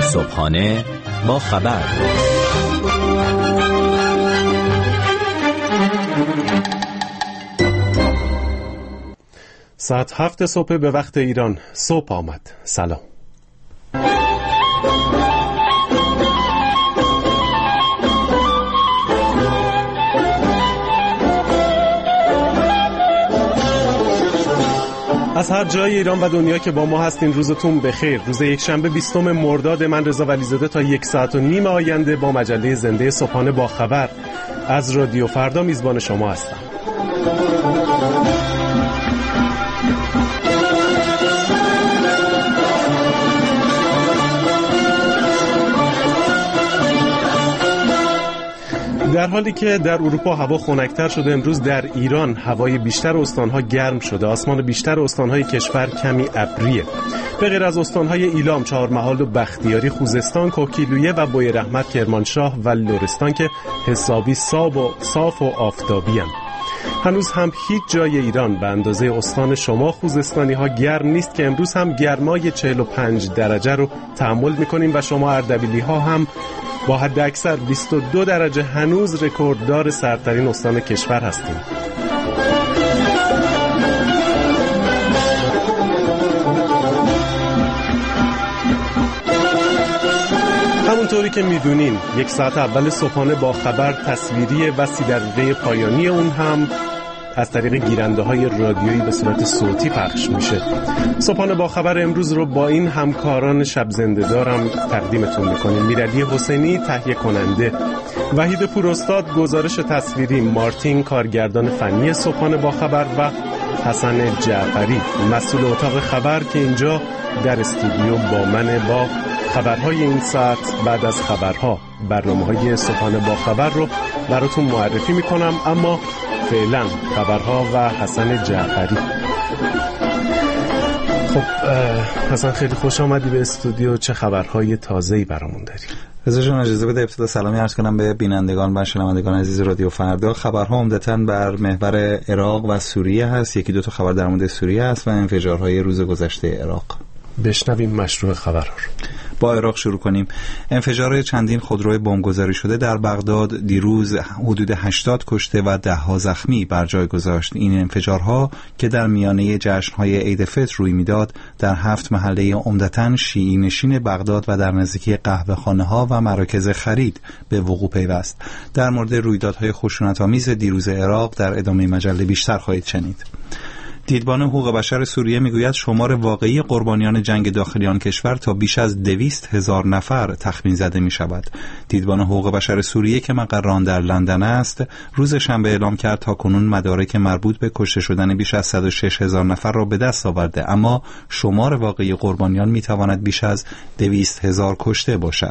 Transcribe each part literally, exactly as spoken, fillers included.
صبحانه با خبر. ساعت هفت صبح به وقت ایران صبح آمد. سلام. از هر جای ایران و دنیا که با ما هستین روزتون بخیر. روز یکشنبه بیستم مرداد، من رضا ولیزاده تا یک ساعت و نیم آینده با مجله زنده صبحانه با خبر از رادیو فردا میزبان شما هستم. در حالی که در اروپا هوا خنک‌تر شده، امروز در ایران هوای بیشتر استان‌ها گرم شده. آسمان بیشتر استان‌های کشور کمی ابریه. به غیر از استان‌های ایلام، چهارمحال و بختیاری، خوزستان، کوکیلویه و بویراحمد، کرمانشاه و لرستان که حسابی صاف و صاف و آفتابی هستند. هنوز هم هیچ جای ایران به اندازه استان شما خوزستانی‌ها گرم نیست که امروز هم گرمای چهل و پنج درجه رو تحمل می‌کنیم و شما اردبیلی‌ها هم با حد اکثر بیست و دو درجه هنوز رکورددار سردترین استان کشور هستیم. همونطوری که میدونین یک ساعت اول صبحانه با خبر تصویری و سی دقیقه پایانی اون هم از طریق گیرنده های رادیویی به صورت صوتی پخش میشه. صبحانه با خبر امروز رو با این همکاران شب زنده دارم تقدیمتون میکنیم: میرعلی حسینی تهیه کننده، وحید پوراستاد گزارش تصویری، مارتین کارگردان فنی صبحانه با خبر و حسن جعفری مسئول اتاق خبر که اینجا در استودیو با من با خبرهای این ساعت. بعد از خبرها برنامه‌های صبحانه با خبر رو براتون معرفی میکنم، اما فعلا خبرها و حسن جعفری. خب حسن، خیلی خوش آمدی به استودیو. چه خبرهای تازه‌ای برامون داری؟ رضا جان اجازه بده ابتدا سلامی عرض کنم به بینندگان و شنوندگان عزیز رادیو فردا. خبرها عمدتاً بر محور عراق و سوریه هست. یکی دو تا خبر در مورد سوریه هست و انفجارهای روز گذشته عراق. بشنویم مشروع خبرها رو. با عراق شروع کنیم. انفجار چندین خودروی بمبگذاری شده در بغداد دیروز حدود هشتاد کشته و ده ها زخمی بر جای گذاشت. این انفجارها که در میانه جشن‌های عید فطر روی میداد در هفت محله عمدتاً شیعی نشین بغداد و در نزدیکی قهوه‌خانه‌ها و مراکز خرید به وقوع پیوست. در مورد رویدادهای خشونت‌آمیز دیروز عراق در ادامه مجله بیشتر خواهید شنید. دیدبان حقوق بشر سوریه میگوید شمار واقعی قربانیان جنگ داخلی آن کشور تا بیش از دویست هزار نفر تخمین زده می شود. دیدبان حقوق بشر سوریه که مقر آن در لندن است، روز شنبه اعلام کرد تا کنون مدارک مربوط به کشته شدن بیش از صد و شش هزار نفر را به دست آورده، اما شمار واقعی قربانیان می تواند بیش از دویست هزار کشته باشد.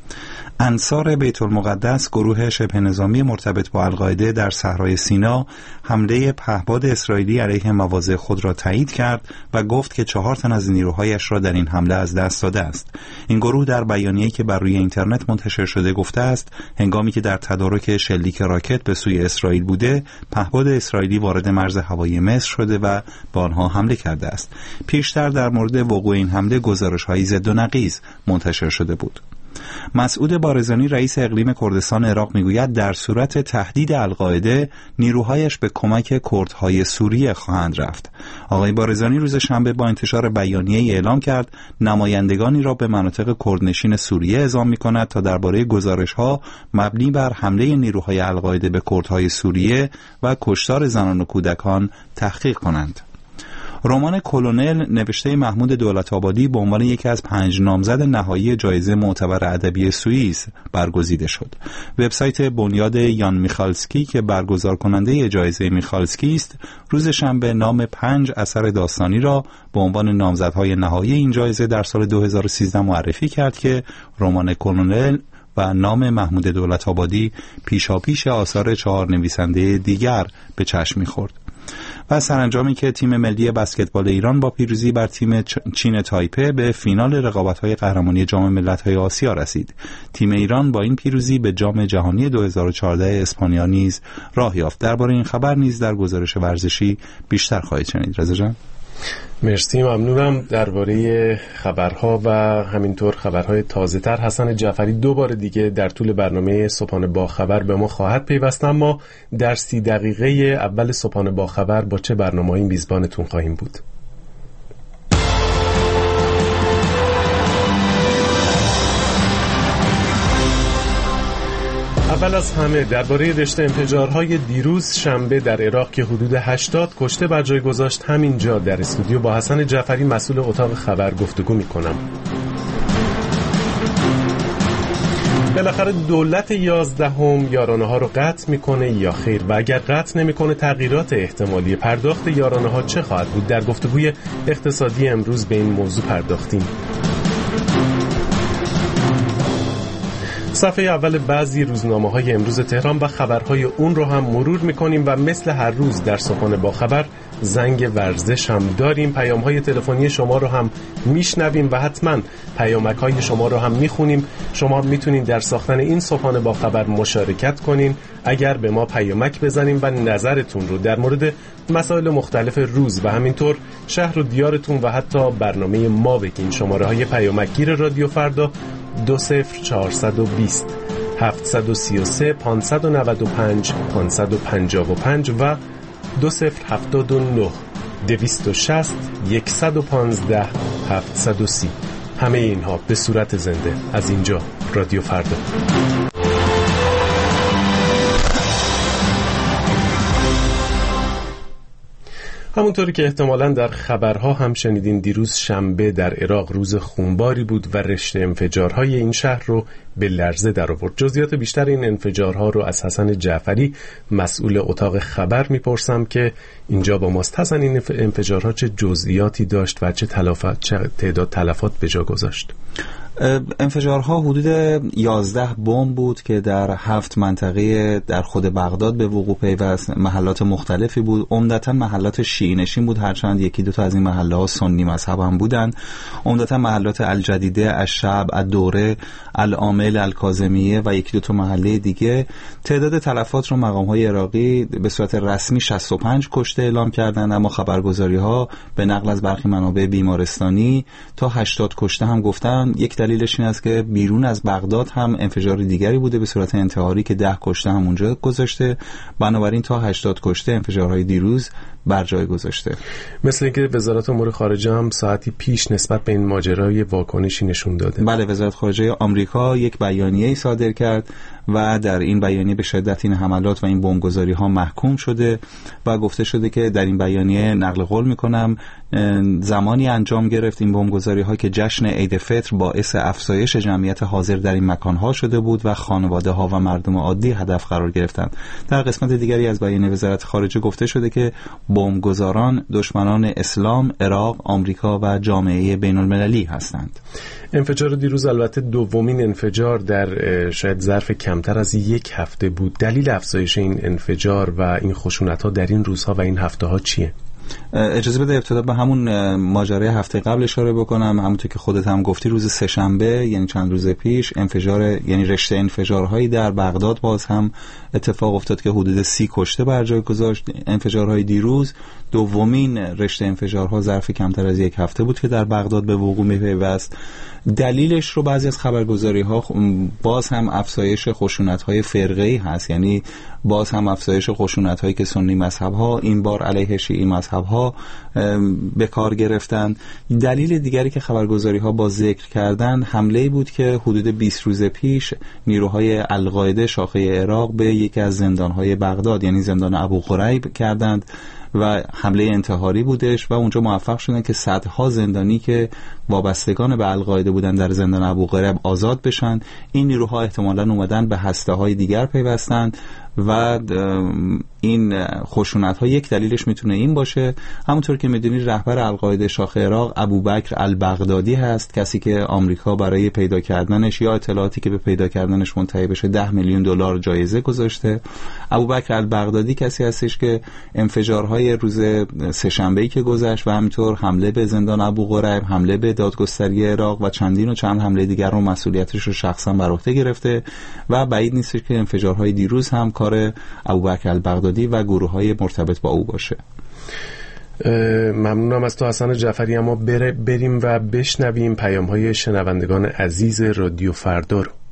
انصار بیت المقدس، گروه شبه نظامی مرتبط با القاعده در صحرای سینا، حمله پهپاد اسرائیلی علیه مواضع خود را تایید کرد و گفت که چهار تن از نیروهایش را در این حمله از دست داده است. این گروه در بیانیه‌ای که بر روی اینترنت منتشر شده گفته است هنگامی که در تدارک شلیک راکت به سوی اسرائیل بوده، پهپاد اسرائیلی وارد مرز هوایی مصر شده و به آنها حمله کرده است. پیشتر در مورد وقوع این حمله گزارش‌های ضد و نقیض منتشر شده بود. مسعود بارزانی رئیس اقلیم کردستان عراق میگوید در صورت تهدید القاعده نیروهایش به کمک کردهای سوریه خواهند رفت. آقای بارزانی روز شنبه با انتشار بیانیه‌ای اعلام کرد نمایندگانی را به مناطق کردنشین سوریه اعزام می‌کند تا درباره گزارش‌ها مبنی بر حمله نیروهای القاعده به کردهای سوریه و کشتار زنان و کودکان تحقیق کنند. رمان کلونل نوشته محمود دولت‌آبادی به عنوان یکی از پنج نامزد نهایی جایزه معتبر ادبی سوئیس برگزیده شد. وبسایت بنیاد یان میخالسکی که برگزار کننده جایزه میخالسکی است، روز شنبه نام پنج اثر داستانی را به عنوان نامزدهای نهایی این جایزه در سال دو هزار و سیزده معرفی کرد که رمان کلونل و نام محمود دولت‌آبادی پیشاپیش آثار چهار نویسنده دیگر به چشم می‌خورد. و سرانجامی که تیم ملی بسکتبال ایران با پیروزی بر تیم چین تایپه به فینال رقابت‌های قهرمانی جام ملت‌های آسیا رسید. تیم ایران با این پیروزی به جام جهانی دو هزار و چهارده اسپانیا نیز راه یافت. درباره این خبر نیز در گزارش ورزشی بیشتر خواهید شنید. رضا جان. مرسی، ممنونم. درباره خبرها و همینطور خبرهای تازه‌تر حسن جعفری دو بار دیگه در طول برنامه صبحانه با خبر به ما خواهد پیوست. اما در سی دقیقه اول صبحانه با خبر با چه برنامه‌ای میزبانتون خواهیم بود؟ اول از همه درباره رشته انفجارهای دیروز شنبه در عراق که حدود هشتاد کشته بر جای گذاشت همینجا در استودیو با حسن جعفری مسئول اتاق خبر گفتگو می‌کنم. بالاخره دولت یازدهم یارانه ها رو قطع میکنه یا خیر؟ و اگر قطع نمیکنه تغییرات احتمالی پرداخت یارانه ها چه خواهد بود؟ در گفتگوی اقتصادی امروز به این موضوع پرداختیم. صفحه اول بعضی روزنامه‌های امروز تهران و خبرهای اون رو هم مرور می‌کنیم و مثل هر روز در صبحانه با خبر زنگ ورزش هم داریم. پیام‌های تلفنی شما رو هم میشنویم و حتما پیامک‌های شما رو هم میخونیم. شما میتونین در ساختن این صبحانه با خبر مشارکت کنین اگر به ما پیامک بزنیم و نظرتون رو در مورد مسائل مختلف روز و همینطور شهر و دیارتون و حتی برنامه ما بگین. شماره‌های پیامکگیر رادیو فردا دو صفر چهارصد و بیست هفتصد و سی و سه پانصد و نود و پنج پانصد و پنجاه و پنج و دو صفر هفتاد و نه دویست و شصت صد و پانزده هفتصد و سی. همه اینها به صورت زنده از اینجا رادیو فردا. همونطوری که احتمالاً در خبرها هم شنیدین دیروز شنبه در عراق روز خونباری بود و رشته انفجارهای این شهر رو به لرزه در آورد. جزئیات بیشتر این انفجارها رو از حسن جعفری مسئول اتاق خبر میپرسم که اینجا با ماست. حسن، این انفجارها چه جزئیاتی داشت و چه تلافات چه تعداد تلفات به جا گذاشت؟ انفجارها حدود یازده بمب بود که در هفت منطقه در خود بغداد به وقوع پیوست. محلات مختلفی بود، عمدتا محلات شیعی نشین بود، هرچند یکی دو تا از این محله ها سنی مذهب هم بودند. عمدتا محلات الجدیده، الشعب، الدوره، العامل، الکاظمیه و یکی دو تا محله دیگه. تعداد تلفات رو مقام های عراقی به صورت رسمی شصت و پنج کشته اعلام کردند، اما خبرگزاری ها به نقل از برخی منابع بیمارستانی تا هشتاد کشته هم گفتن. یک دلیلش این است که بیرون از بغداد هم انفجار دیگری بوده به صورت انتحاری که ده کشته هم اونجا گذاشته. بنابراین تا هشتاد کشته انفجارهای دیروز بر جای گذاشته. مثل اینکه وزارت امور خارجه هم ساعتی پیش نسبت به این ماجرای واکنشی نشون داده. بله، وزارت خارجه آمریکا یک بیانیه‌ای صادر کرد و در این بیانیه به شدت این حملات و این بمبگذاری ها محکوم شده و گفته شده که در این بیانیه نقل قول میکنم زمانی انجام گرفت این بمبگذاری ها که جشن عید فطر باعث افزایش جمعیت حاضر در این مکان ها شده بود و خانواده ها و مردم عادی هدف قرار گرفتند. در قسمت دیگری از بیانیه وزارت خارجه گفته شده که بمبگذاران دشمنان اسلام، عراق، آمریکا و جامعه بین المللی هستند. انفجار دیروز البته دومین انفجار در شاید ظرف کمتر از یک هفته بود. دلیل افزایش این انفجار و این خشونت‌ها در این روزها و این هفته‌ها چیه؟ اجازه بده ابتدا به همون ماجرای هفته قبل اشاره بکنم. همونطور که خودت هم گفتی روز سه‌شنبه یعنی چند روز پیش انفجار یعنی رشته انفجارهایی در بغداد باز هم اتفاق افتاد که حدود سی کشته بر جای گذاشت. انفجارهای دیروز دومین رشته انفجارها ظرف کمتر از یک هفته بود که در بغداد به وقوع می‌پیوست. دلیلش رو بعضی از خبرگزاری‌ها باز هم افزایش خشونت‌های فرقه‌ای هست، یعنی باز هم افزایش خشونت‌هایی که سنی مذهب‌ها این بار علیه شیعی مذهب‌ها به کار گرفتن. دلیل دیگری که خبرگزاری‌ها با ذکر کردن حمله‌ای بود که حدود بیست روز پیش نیروهای القاعده شاخه عراق به یکی از زندان‌های بغداد یعنی زندان ابو غریب کردند و حمله انتحاری بودش و اونجا موفق شدن که صدها زندانی که وابستگان به القاعده بودن در زندان ابو غریب آزاد بشن. این نیروها احتمالاً اومدن به هسته‌های دیگر پیوستن و این خشونت ها یک دلیلش میتونه این باشه. همونطور که میدونید رهبر القاعده شاخ عراق ابوبکر البغدادی هست، کسی که آمریکا برای پیدا کردنش یا اطلاعاتی که به پیدا کردنش منتهی بشه ده میلیون دلار جایزه گذاشته. ابوبکر البغدادی کسی هستش که انفجارهای روز سه‌شنبه‌ای که گذشت و همینطور حمله به زندان ابو غریب، حمله به دادگستری عراق و چندین و چند حمله دیگر رو مسئولیتش رو شخصا بر عهده گرفته و بعید نیست که انفجارهای دیروز هم کار ابوبکر البغدادی و گروه‌های مرتبط با او باشه. ممنونم از تو حسن جعفری. اما بر بریم و بشنویم پیام های شنوندگان عزیز رادیو فردا رو.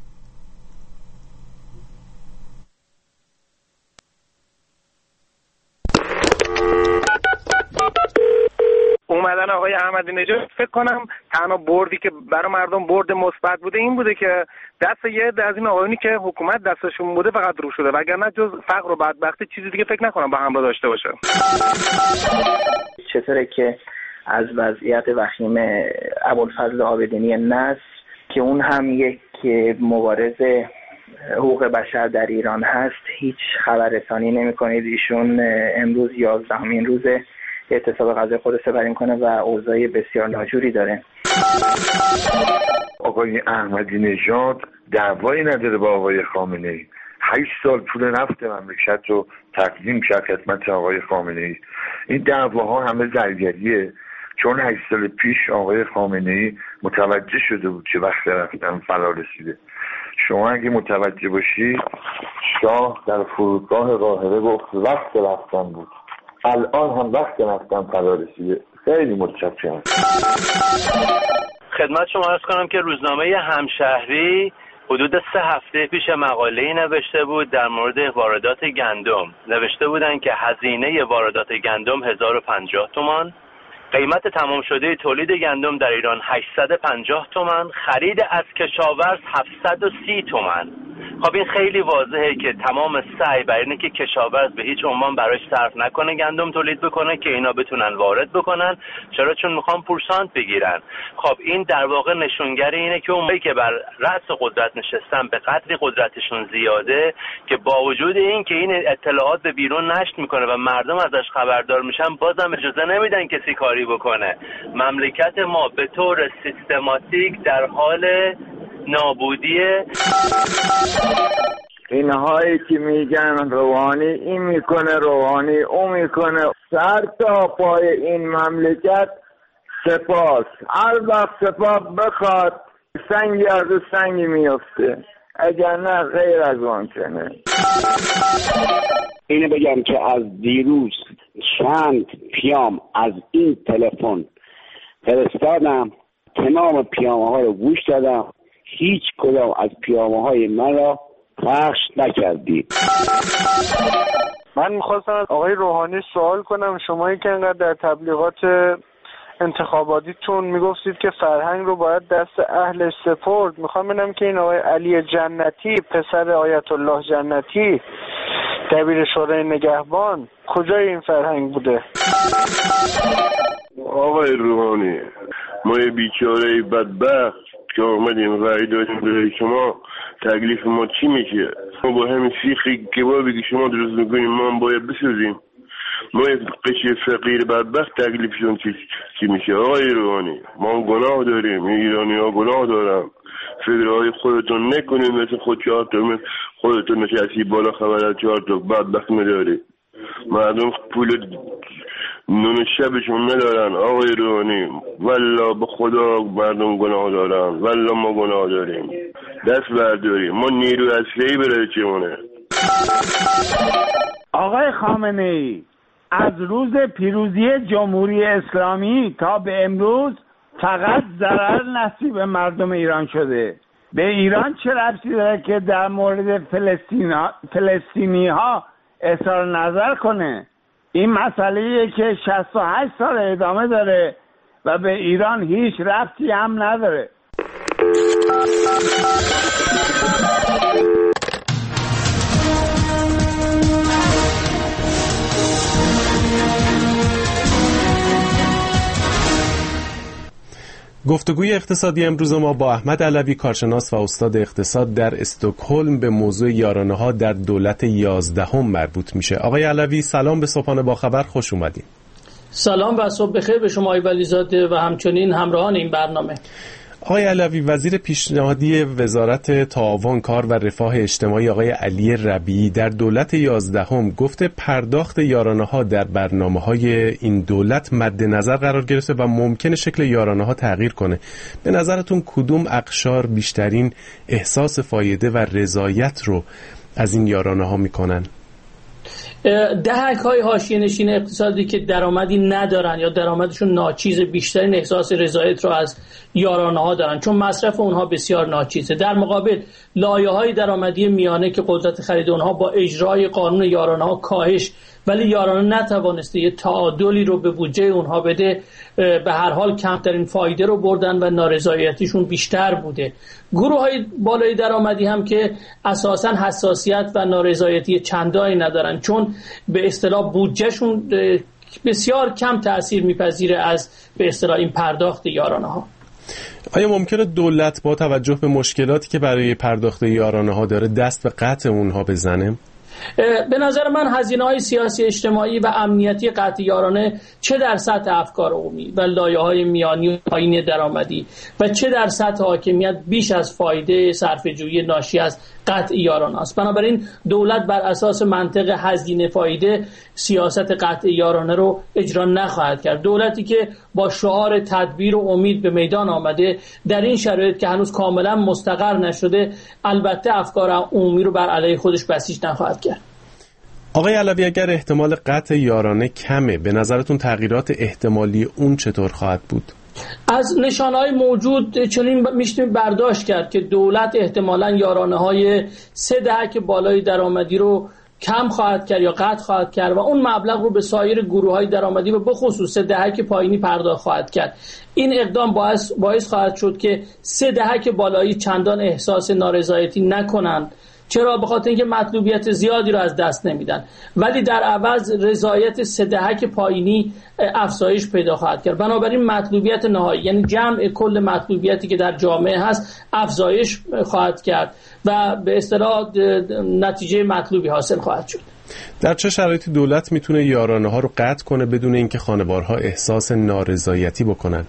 اومدن آقای احمدی نژاد فکر کنم تنها بردی که برای مردم برد مثبت بوده این بوده که دست یه عده از این آقایونی که حکومت دستشون بوده فقط رو شده، وگرنه جز فقر و بدبختی چیزی دیگه فکر نکنم به همراه داشته باشه. چطوره که از وضعیت وخیم ابوالفضل عابدینی نصر که اون هم یک مبارز حقوق بشر در ایران هست هیچ خبررسانی نمی‌کنید؟ ایشون امروز یازدهمین روز اعتصاب غذای خود سپری کنه و اوضاع بسیار ناجوری داره. آقای احمدی نژاد دعوایی نداره با آقای خامنه‌ای. هشت سال پول نفت مملکت رو تقدیم کرد خدمت آقای خامنه‌ای. این دعواها همه زرگریه، چون هشت سال پیش آقای خامنه‌ای متوجه شده بود که وقت رفتن فرا رسیده. شما اگه متوجه باشی شاه در فرودگاه قاهره گفت وقت رفتن بود، الان هم وقت رفتن فرا رسیده. خیلی متشکرم. خدمت شما عرض کنم که روزنامه همشهری حدود سه هفته پیش مقاله‌ای نوشته بود در مورد واردات گندم. نوشته بودن که هزینه واردات گندم هزار و پنجاه تومان، قیمت تمام شده تولید گندم در ایران هشتصد و پنجاه تومان، خرید از کشاورز هفتصد و سی تومان. خب این خیلی واضحه که تمام سعی بر اینه که کشاورز به هیچ عنوان برایش صرف نکنه گندم تولید بکنه که اینا بتونن وارد بکنن. چرا؟ چون میخوان پورسانت بگیرن. خب این در واقع نشونگر اینه که اونایی که بر رأس قدرت نشستن به قدری قدرتشون زیاده که با وجود این که این اطلاعات به بیرون نشر میکنه و مردم ازش خبردار میشن بازم اجازه نمیدن کسی کاری بکنه. مملکت ما به طور سیستماتیک در حال نابودیه. اینهایی که میگن روحانی این میکنه روحانی اون میکنه، سر تا پای این مملکت سپاس. هر وقت سپاس بخواد سنگی از سنگی میفته، اگر نه غیر از ممکنه. اینو بگم که از دیروز چند پیام از این تلفن فرستادم، تمام پیامه ها رو گوش دادم، هیچ کدام از پیامه های من را پخش نکردید. من میخواستم از آقای روحانی سوال کنم، شمایی که انقدر در تبلیغات انتخاباتیتون میگفتید که فرهنگ رو باید دست اهلش سپرد، میخوام ببینم که این آقای علی جنتی پسر آیت الله جنتی دبیر شورای نگهبان کجای این فرهنگ بوده؟ آقای روحانی، ما یه بیچاره بدبخت که آمدیم رای دادیم برای شما، تکلیف ما چی میشه؟ ما با همین سیخی کبابی که شما درست میکنیم ما هم باید بسازیم. ما یه قشر فقیر بدبخت تکلیفشون چی, چی میشه؟ آقای روحانی، ما گناه داریم، ایرانی ها گناه دارم. فکرهای خودتون نکنید مثل خود چهار تا خودتون نشستی بالا خبرت چهار تا بدبخت نداری. مردم پول نون شبشون ندارن. آقای روحانی، والله به خدا مردم گناه دارن، والله ما گناه داریم. دست برداریم، ما نیرو اصلی برای چمونه. آقای خامنه‌ای، از روز پیروزی جمهوری اسلامی تا به امروز فقط ضرر نصیب مردم ایران شده. به ایران چه ربطی داره که در مورد فلسطینی ها اظهار نظر کنه؟ این مسئله‌ایه که شصت و هشت سال ادامه داره و به ایران هیچ ربطی هم نداره. گفتگوی اقتصادی امروز ما با احمد علوی، کارشناس و استاد اقتصاد در استکهلم، به موضوع یارانه‌ها در دولت یازدهم مربوط میشه. آقای علوی، سلام به صبحانه با خبر، خوش اومدین. سلام و صبح بخیر به شما آقای ولیزاده و همچنین همراهان این برنامه. آقای علوی، وزیر پیشنهادی وزارت تعاون، کار و رفاه اجتماعی آقای علی ربیعی در دولت یازدهم گفته پرداخت یارانه‌ها در برنامه‌های این دولت مد نظر قرار گرفته و ممکنه شکل یارانه‌ها تغییر کنه. به نظرتون کدوم اقشار بیشترین احساس فایده و رضایت رو از این یارانه‌ها میکنن؟ دهک‌های حاشیه‌نشین اقتصادی که درآمدی ندارن یا درآمدشون ناچیز، بیشترین احساس رضایت رو از یارانه‌ها دارن چون مصرف اونها بسیار ناچیزه. در مقابل لایه‌های درآمدی میانه که قدرت خرید اونها با اجرای قانون یارانه‌ها کاهش، ولی یارانه نتوانسته یه تعادلی رو به بودجه اونها بده، به هر حال کمترین فایده رو بردن و نارضایتیشون بیشتر بوده. گروه‌های بالای درآمدی هم که اساساً حساسیت و نارضایتی چندانی ندارن چون به اصطلاح بودجهشون بسیار کم تأثیر میپذیره از به اصطلاح این پرداخت یارانه‌ها. آیا ممکنه دولت با توجه به مشکلاتی که برای پرداخت یارانه‌ها داره دست به قطع اونها بزنه؟ به نظر من هزینه‌های سیاسی اجتماعی و امنیتی قطع یارانه چه در سطح افکار عمومی و لایه‌های میانی و پایین درآمدی و چه در سطح حاکمیت بیش از فایده صرفه‌جویی ناشی از قطع یارانه است. بنابراین دولت بر اساس منطق هزینه فایده سیاست قطع یارانه رو اجرا نخواهد کرد. دولتی که با شعار تدبیر و امید به میدان آمده در این شرایط که هنوز کاملا مستقر نشده البته افکار عمومی رو بر علیه خودش بسیج نخواهد کرد. آقای علوی، اگر احتمال قطع یارانه کمه، به نظرتون تغییرات احتمالی اون چطور خواهد بود؟ از نشانه‌های موجود چنین می‌تونیم برداشت کرد که دولت احتمالاً یارانه‌های سه دهک بالای درآمدی رو کم خواهد کرد یا قطع خواهد کرد و اون مبلغ رو به سایر گروه‌های درآمدی و به خصوص سه دهک پایینی پرداخت خواهد کرد. این اقدام باعث باعث خواهد شد که سه دهک بالایی چندان احساس نارضایتی نکنند. چرا؟ به خاطر اینکه مطلوبیت زیادی رو از دست نمیدن، ولی در عوض رضایت سه دهک پایینی افزایش پیدا خواهد کرد. بنابراین مطلوبیت نهایی یعنی جمع کل مطلوبیتی که در جامعه هست افزایش خواهد کرد و به اصطلاح نتیجه مطلوبی حاصل خواهد شد. در چه شرایطی دولت میتونه یارانه ها رو قطع کنه بدون اینکه خانوارها احساس نارضایتی بکنن؟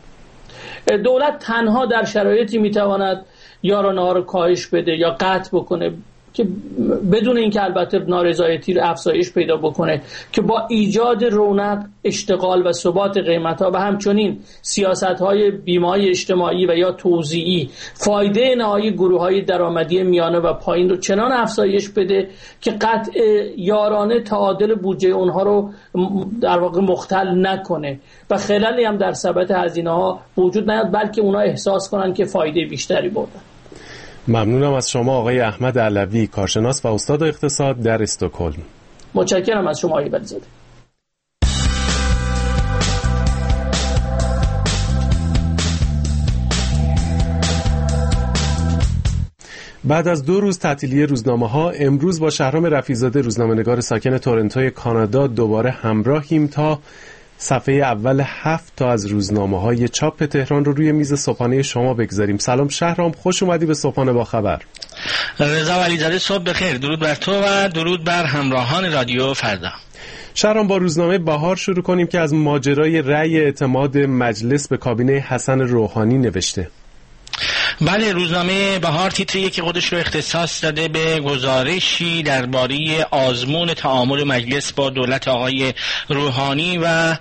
دولت تنها در شرایطی میتواند یارانه ها رو کاهش بده یا قطع بکنه که بدون اینکه البته نارضایتی رو افزایش پیدا بکنه که با ایجاد رونق، اشتغال و ثبات قیمت‌ها و همچنین سیاست‌های بیمه‌های اجتماعی و یا توزیعی فایده نهایی گروه‌های درآمدی میانه و پایین رو چنان افزایش بده که قطع یارانه تعادل بودجه اونها رو در واقع مختل نکنه و خللی هم در ثبات هزینه‌ها وجود نیاد، بلکه اونها احساس کنن که فایده بیشتری بردن. ممنونم از شما آقای احمد علوی، کارشناس و استاد اقتصاد در استکهلم. متشکرم از شما آقای ولیزاده. بعد از دو روز تعطیلی روزنامه‌ها، امروز با شهرام رفیع‌زاده روزنامه‌نگار ساکن تورنتوی کانادا دوباره همراهیم تا صفحه اول هفت تا از روزنامه‌های چاپ تهران رو روی میز صبحانه شما بگذاریم. سلام شهرام، خوش اومدی به صبحانه با خبر. رضا ولیزاده، صبح بخیر. درود بر تو و درود بر همراهان رادیو فردا. شهرام، با روزنامه بهار شروع کنیم که از ماجرای رأی اعتماد مجلس به کابینه حسن روحانی نوشته. بله، روزنامه بهار تیتر یکی خودش رو اختصاص داده به گزارشی درباره آزمون تعامل مجلس با دولت آقای روحانی و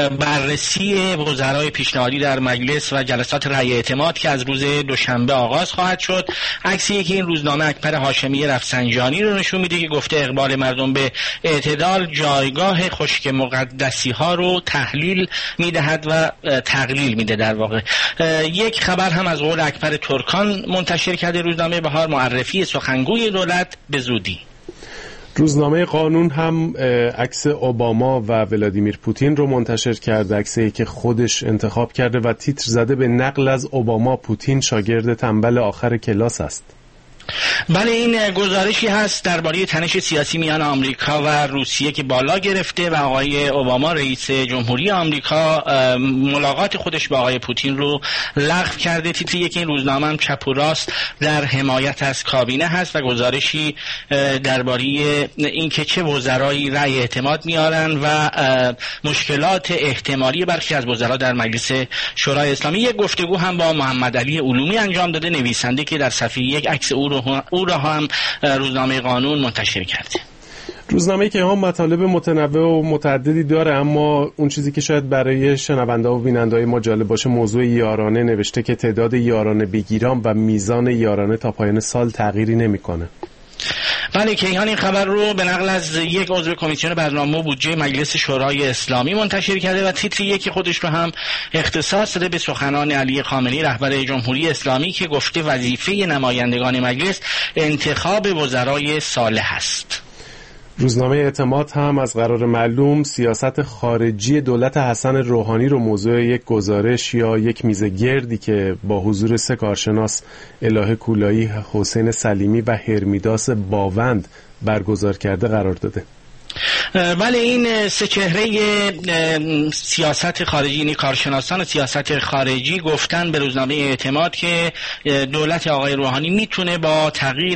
بررسی وزرای پیشنهادی در مجلس و جلسات رأی اعتماد که از روز دوشنبه آغاز خواهد شد. عکسی که این روزنامه اکبر هاشمی رفسنجانی رو نشون میده که گفته اقبال مردم به اعتدال جایگاه خشک مقدسی ها رو تحلیل میدهد و تقلیل میده. در واقع یک خبر هم از قول اکبر ترکان منتشر کرده روزنامه بهار، معرفی سخنگوی دولت به زودی. روزنامه قانون هم عکس اوباما و ولادیمیر پوتین رو منتشر کرده، عکسی که خودش انتخاب کرده و تیتر زده به نقل از اوباما: پوتین شاگرد تنبل آخر کلاس است. بله، این گزارشی هست درباره تنش سیاسی میان آمریکا و روسیه که بالا گرفته و آقای اوباما رئیس جمهوری آمریکا ملاقات خودش با آقای پوتین رو لغو کرده. تیتر یک این روزنامه هم چپ و راست در حمایت از کابینه هست و گزارشی درباره اینکه چه وزرایی رأی اعتماد میارن و مشکلات احتمالی برخی از وزرا در مجلس شورای اسلامی. یک گفتگو هم با محمد علی علومی انجام داده، نویسنده که در صفحه یک عکس او او را هم روزنامه قانون منتشر کرده. روزنامه‌ای که هم مطالب متنوع و متعددی داره، اما اون چیزی که شاید برای شنونده و بیننده‌های ما جالب باشه موضوع یارانه نوشته که تعداد یارانه بگیران و میزان یارانه تا پایان سال تغییری نمی‌کنه. بله، کیهان این خبر رو به نقل از یک عضو کمیسیون برنامه و بودجه مجلس شورای اسلامی منتشر کرده و تیتر یکی خودش رو هم اختصاص داده به سخنان علی خامنه‌ای رهبر جمهوری اسلامی که گفته وظیفه نمایندگان مجلس انتخاب وزرای صالح است. روزنامه اعتماد هم از قرار معلوم سیاست خارجی دولت حسن روحانی رو موضوع یک گزارش یا یک میز گردی که با حضور سه کارشناس الهه کولایی، حسین سلیمی و هرمیداس باوند برگزار کرده قرار داده. بله، این سه چهره سیاست خارجی، یعنی کارشناسان سیاست خارجی گفتن به روزنامه اعتماد که دولت آقای روحانی میتونه با تغییر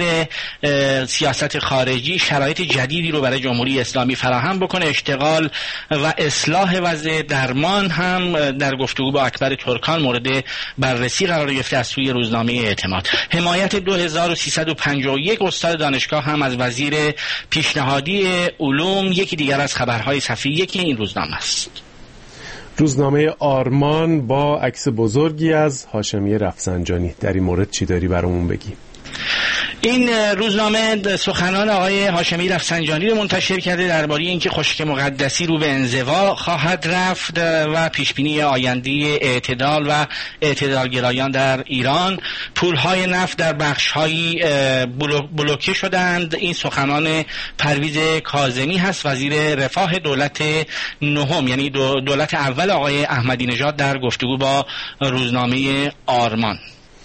سیاست خارجی شرایط جدیدی رو برای جمهوری اسلامی فراهم بکنه. اشتغال و اصلاح وضع درمان هم در گفتگو با اکبر ترکان مورد بررسی قرار گرفته از سوی روزنامه اعتماد. حمایت دو هزار و سیصد و پنجاه و یک استاد دانشگاه هم از وزیر پیشنهادی علوم یکی دیگر از خبرهای صفحه که این روزنامه است. روزنامه آرمان با عکس بزرگی از هاشمی رفسنجانی، در این مورد چی داری برامون بگی؟ این روزنامه سخنان آقای هاشمی رفسنجانی رو منتشر کرده درباره اینکه خشک مقدسی رو به انزوا خواهد رفت و پیشبینی آینده اعتدال و اعتدالگرایان در ایران. پولهای نفت در بخش‌هایی بلوکه شدند. این سخنان پرویز کاظمی هست، وزیر رفاه دولت نهم، یعنی دولت اول آقای احمدی نژاد، در گفتگو با روزنامه آرمان.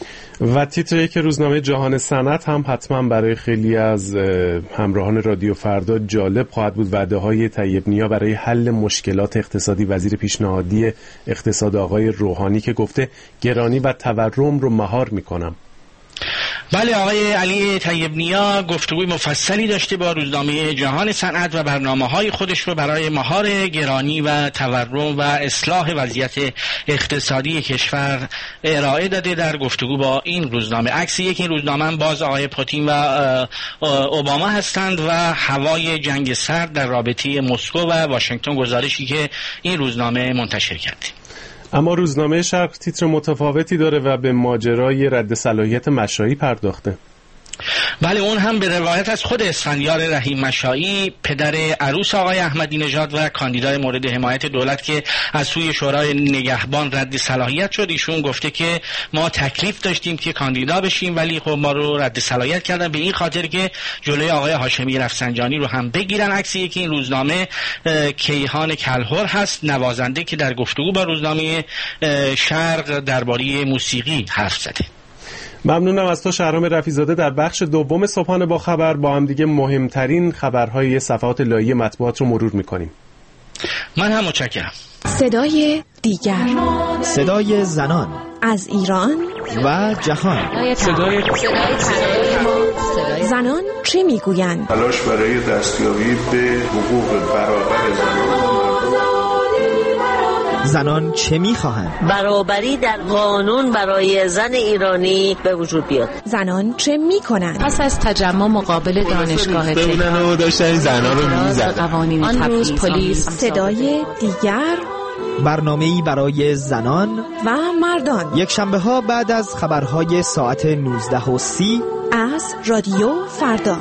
و تیتر که روزنامه جهان صنعت هم حتما برای خیلی از همراهان رادیو فردا جالب خواهد بود. وعده های طیب نیا برای حل مشکلات اقتصادی وزیر پیشنهادی اقتصاد آقای روحانی که گفته گرانی و تورم رو مهار میکنم. بله، آقای علی طیب نیا گفتگوی مفصلی داشته با روزنامه جهان صنعت و برنامه‌های خودش رو برای مهار گرانی و تورم و اصلاح وضعیت اقتصادی کشور ارائه داده در گفتگو با این روزنامه. عکس یک این روزنامه هم باز آقای پوتین و اوباما هستند و هوای جنگ سرد در رابطه مسکو و واشنگتن، گزارشی که این روزنامه منتشر کرده. اما روزنامه شرق تیتر متفاوتی داره و به ماجرای رد صلاحیت مشایی پرداخته. بله، اون هم به روایت از خود اسفندیار رحیم مشایی، پدر عروس آقای احمدی نژاد و کاندیدای مورد حمایت دولت که از سوی شورای نگهبان رد صلاحیت شد. ایشون گفته که ما تکلیف داشتیم که کاندیدا بشیم ولی خب ما رو رد صلاحیت کردن به این خاطر که جلوی آقای هاشمی رفسنجانی رو هم بگیرن. عکسی که این روزنامه کیهان کلهر هست، نوازنده که در گفتگو با روزنامه شرق درباره موسیقی حرف زده. ممنونم از تو شهرام رفیع‌زاده. در بخش دوم صبحانه با خبر با هم دیگه مهمترین خبرهای صفحات لایه مطبوعات رو مرور میکنیم. من هم متشکرم. صدای دیگر، صدای زنان از ایران و جهان، صدای زنان چه میگویند؟ تلاش برای دستیابی به حقوق برابر زنان. زنان چه میخواهند؟ برابری در قانون برای زن ایرانی به وجود بیاد. زنان چه میکنند؟ پس از تجمع مقابل دانشگاه تهران و داشتن زنان رو میزدن. آن روز پلیس. صدای دیگر، برنامه‌ای برای زنان و مردان، یک شنبه ها بعد از خبرهای ساعت نوزده و سی از رادیو فردا.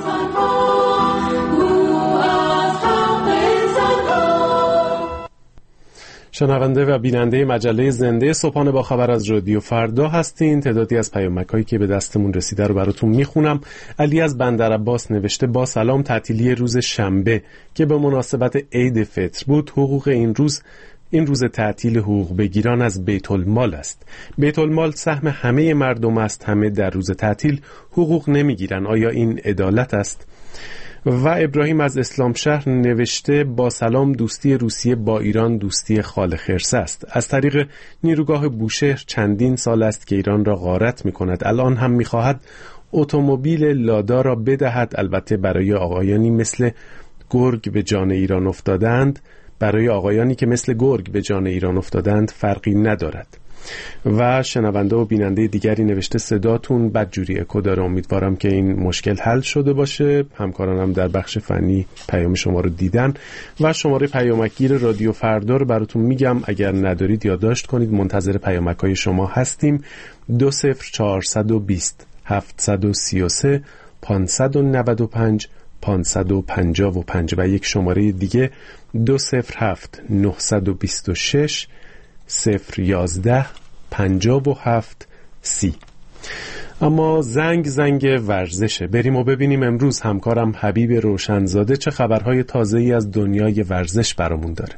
شنونده و بیننده مجله زنده صبحانه با خبر از رادیو فردا هستین. تعدادی از پیامک‌هایی که به دستمون رسیده رو براتون میخونم. علی از بندرعباس نوشته با سلام، تعطیلی روز شنبه که به مناسبت عید فطر بود، حقوق این روز این روز تعطیل حقوق بگیران از بیت المال است. بیت المال سهم همه مردم است، همه در روز تعطیل حقوق نمیگیرن. آیا این عدالت است؟ و ابراهیم از اسلام شهر نوشته با سلام، دوستی روسیه با ایران دوستی خال خرس است. از طریق نیروگاه بوشهر چندین سال است که ایران را غارت می کند. الان هم می خواهد اتومبیل لادا را بدهد. البته برای آقایانی مثل گرگ به جان ایران افتادند برای آقایانی که مثل گرگ به جان ایران افتادند فرقی ندارد. و شنونده و بیننده دیگری نوشته صداتون بدجوری اکو داره، امیدوارم که این مشکل حل شده باشه. همکارانم در بخش فنی پیام شما رو دیدن. و شماره پیامکگیر رادیو فردا رو براتون میگم، اگر ندارید یادداشت کنید، منتظر پیامک‌های شما هستیم. دو صفر چهارصد و بیست هفتصد و سی و سه پانصد و نود و پنج پانصد و پنجاه و پنج و یک شماره دیگه دو صفر هفت نهصد و بیست و شش صفر یازده پنجاه و هفت سی. اما زنگ زنگ ورزشه. بریم و ببینیم امروز همکارم حبیب روشنزاده چه خبرهای تازه‌ای از دنیای ورزش برامون داره.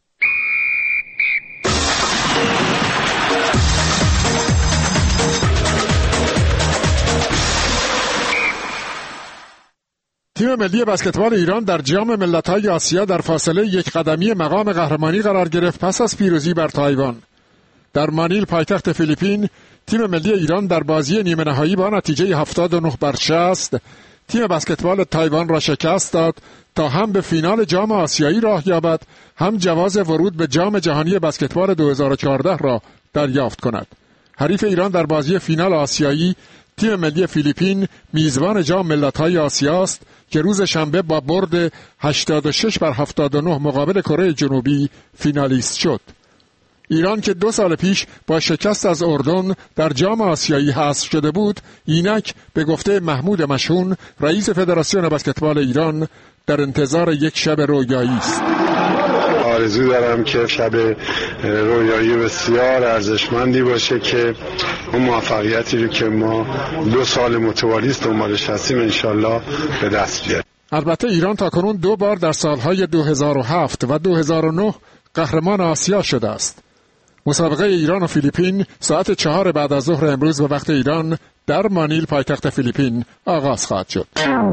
تیم ملی بسکتبال ایران در جام ملت‌های آسیا در فاصله یک قدمی مقام قهرمانی قرار گرفت پس از پیروزی بر تایوان. در مانیل پایتخت فیلیپین تیم ملی ایران در بازی نیمه نهایی با نتیجه هفتاد و نه بر شصت تیم بسکتبال تایوان را شکست داد تا هم به فینال جام آسیایی راه یابد، هم جواز ورود به جام جهانی بسکتبال دو هزار و چهارده را دریافت کند. حریف ایران در بازی فینال آسیایی تیم ملی فیلیپین میزبان جام ملت‌های آسیا است که روز شنبه با برد هشتاد و شش بر هفتاد و نه مقابل کره جنوبی فینالیست شد. ایران که دو سال پیش با شکست از اردن در جام آسیایی حذف شده بود، اینک به گفته محمود مشهون رئیس فدراسیون بسکتبال ایران در انتظار یک شب رویایی است. آرزو دارم که شب رویایی بسیار ارزشمندی باشه که اون موفقیتی رو که ما دو سال متوالی دنبالش هستیم انشالله به دست بیاریم. البته ایران تاکنون دو بار در سالهای دو هزار و هفت و دو هزار و نه قهرمان آسیا شده است. مسابقه ایران و فیلیپین ساعت چهار بعد از ظهر امروز به وقت ایران در مانیل پایتخت فیلیپین آغاز خواهد شد.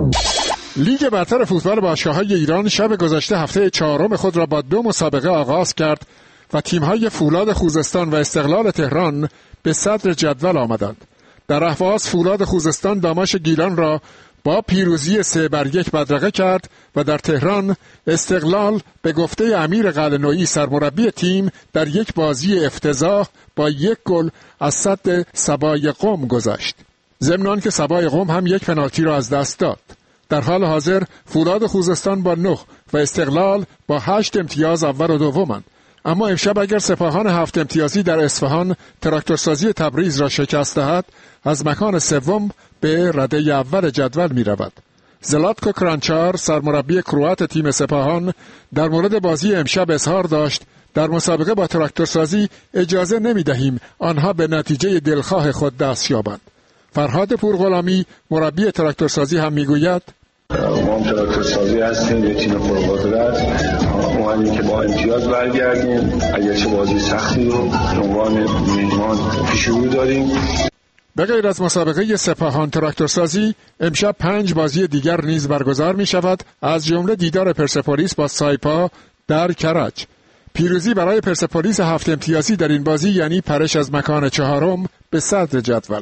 لیگ برتر فوتبال باشگاه‌های ایران شب گذشته هفته چهارم خود را با دو مسابقه آغاز کرد و تیم‌های فولاد خوزستان و استقلال تهران به صدر جدول آمدند. در اهواز فولاد خوزستان داماش گیلان را با پیروزی سه بر یک بدرقه کرد و در تهران استقلال به گفته امیر قلعه‌نویی سرمربی تیم در یک بازی افتضاح با یک گل از صد سبای قم گذشت. ضمن که سبای قم هم یک پنالتی را از دست داد. در حال حاضر فولاد خوزستان با نه و استقلال با هشت امتیاز اول و دومند. اما امشب اگر سپاهان هفت امتیازی در اصفهان تراکتورسازی تبریز را شکست دهد، از مکان سوم به رده اول جدول می رود. زلاتکو کرانچار سرمربی کروات تیم سپاهان در مورد بازی امشب اظهار داشت در مسابقه با تراکتورسازی اجازه نمی دهیم آنها به نتیجه دلخواه خود دست یابند. فرهاد پورغلامی مربی تراکتورسازی هم می گوید ما هم تراکتورسازی هستیم، یه تیم پرقدرت، اومدیم که با امتیاز برگردیم، اگرچه بازی سختی رو عنوان میهمان پیش رو داریم. به غیر از مسابقه سپاهان تراکتورسازی امشب پنج بازی دیگر نیز برگزار می شود، از جمله دیدار پرسپولیس با سایپا در کرج. پیروزی برای پرسپولیس هفت امتیازی در این بازی یعنی پرش از مکان چهارم به صدر جدول.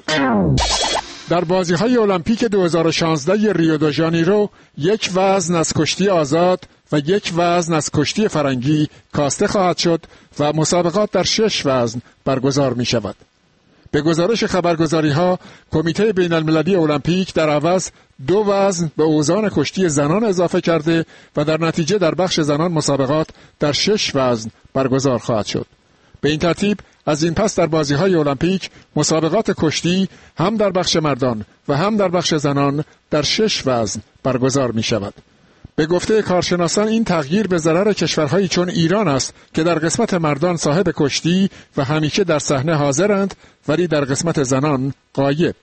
در بازی‌های المپیک دو هزار و شانزده ریو دو ژانیرو یک وزن از کشتی آزاد و یک وزن از کشتی فرنگی کاسته خواهد شد و مسابقات در شش وزن برگزار می شود. به گزارش خبرگزاری‌ها کمیته بین‌المللی المپیک در عوض دو وزن به اوزان کشتی زنان اضافه کرده و در نتیجه در بخش زنان مسابقات در شش وزن برگزار خواهد شد. به این ترتیب از این پس در بازی‌های المپیک مسابقات کشتی هم در بخش مردان و هم در بخش زنان در شش وزن برگزار می شود. به گفته کارشناسان این تغییر به ضرر کشورهایی چون ایران است که در قسمت مردان صاحب کشتی و همیشه در صحنه حاضرند ولی در قسمت زنان غایب.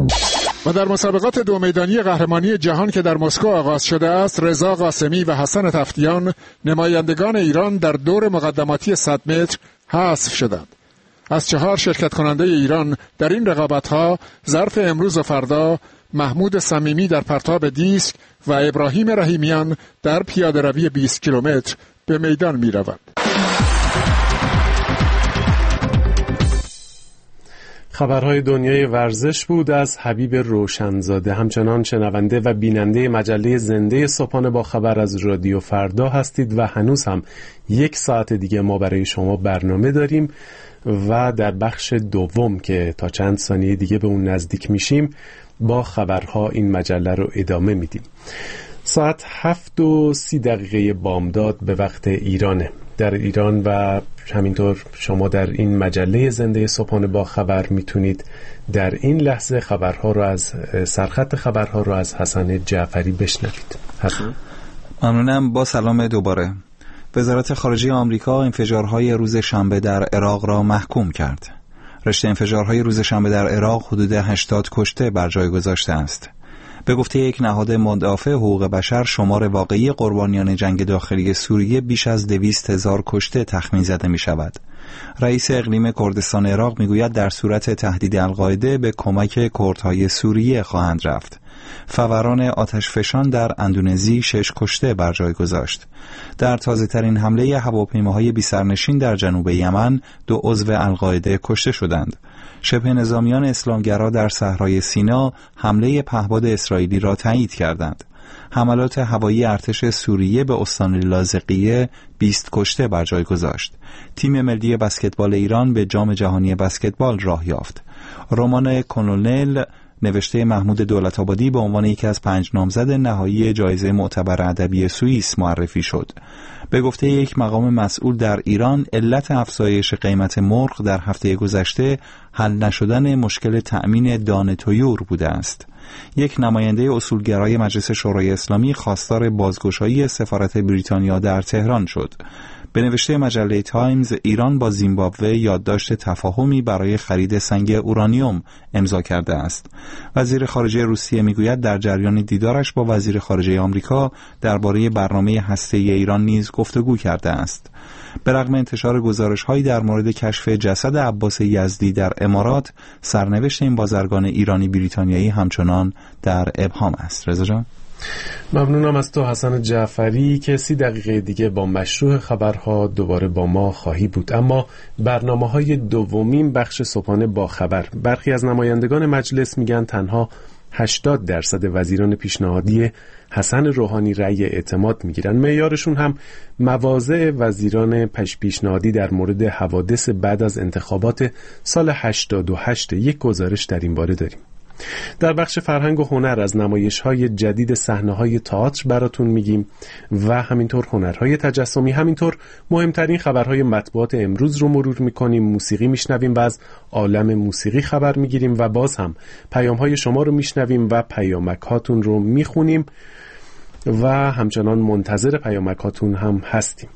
و در مسابقات دو میدانی قهرمانی جهان که در مسکو آغاز شده است، رضا قاسمی و حسن تفتیان نمایندگان ایران در دور مقدماتی صد متر حذف شدند. از چهار شرکت کننده ایران در این رقابت‌ها ظرف امروز و فردا محمود صمیمی در پرتاب دیسک و ابراهیم رحیمیان در پیاده‌روی بیست کیلومتر به میدان می‌روند. خبرهای دنیای ورزش بود از حبیب روشنزاده. همچنان شنونده و بیننده مجله زنده صبحانه با خبر از رادیو فردا هستید و هنوز هم یک ساعت دیگه ما برای شما برنامه داریم و در بخش دوم که تا چند ثانیه دیگه به اون نزدیک میشیم با خبرها این مجله رو ادامه میدیم. ساعت هفت و سی دقیقه بامداد به وقت ایرانه. در ایران و همینطور شما در این مجله زنده صبحانه با خبر میتونید در این لحظه خبرها رو از سرخط خبرها رو از حسن جعفری بشنوید. حسن. ممنونم. با سلام دوباره. وزارت خارجه آمریکا انفجارهای روز شنبه در عراق را محکوم کرد. رشته انفجارهای روز شنبه در عراق حدود هشتاد کشته بر جای گذاشته است. به گفته یک نهاد مدافع حقوق بشر، شمار واقعی قربانیان جنگ داخلی سوریه بیش از دویست هزار کشته تخمین زده می شود. رئیس اقلیم کردستان عراق می گوید در صورت تهدید القاعده به کمک کردهای سوریه خواهند رفت. فوران آتش فشان در اندونزی شش کشته بر جای گذاشت. در تازه ترین حمله هواپیماهای بی سرنشین در جنوب یمن دو عضو القاعده کشته شدند. شبه نظامیان اسلامگرا در صحرای سینا حمله پهپاد اسرائیلی را تایید کردند. حملات هوایی ارتش سوریه به استان لاذقیه بیست کشته بر جای گذاشت. تیم ملی بسکتبال ایران به جام جهانی بسکتبال راه یافت. رمان کلونل نوشته محمود دولت‌آبادی به عنوان یکی از پنج نامزد نهایی جایزه معتبر ادبی سوئیس معرفی شد. به گفته یک مقام مسئول در ایران، علت افزایش قیمت مرغ در هفته گذشته حل نشدن مشکل تأمین دانه طیور بوده است. یک نماینده اصولگرای مجلس شورای اسلامی خواستار بازگشایی سفارت بریتانیا در تهران شد. به نوشته مجله تایمز، ایران با زیمبابوه یادداشت تفاهمی برای خرید سنگ اورانیوم امضا کرده است. وزیر خارجه روسیه میگوید در جریان دیدارش با وزیر خارجه آمریکا درباره برنامه هسته‌ای ایران نیز گفتگو کرده است. به رغم انتشار گزارش‌هایی در مورد کشف جسد عباس یزدی در امارات، سرنوشت این بازرگان ایرانی بریتانیایی همچنان در ابهام است. رضا جان. ممنونم از تو حسن جعفری که سی دقیقه دیگه با مشروع خبرها دوباره با ما خواهی بود. اما برنامه‌های دومین بخش صبحانه با خبر، برخی از نمایندگان مجلس میگن تنها هشتاد درصد وزیران پیشنهادی حسن روحانی رأی اعتماد میگیرن. معیارشون هم مواضع وزیران پیش پیشنهادی در مورد حوادث بعد از انتخابات سال هشتاد و هشت. یک گزارش در این باره داریم. در بخش فرهنگ و هنر از نمایش‌های جدید صحنه‌های تئاتر براتون میگیم و همینطور هنرهای تجسمی، همینطور مهمترین خبرهای مطبوعات امروز رو مرور میکنیم، موسیقی میشنویم و از عالم موسیقی خبر میگیریم و باز هم پیام‌های شما رو میشنویم و پیامک‌هاتون رو میخونیم و همچنان منتظر پیامک‌هاتون هم هستیم.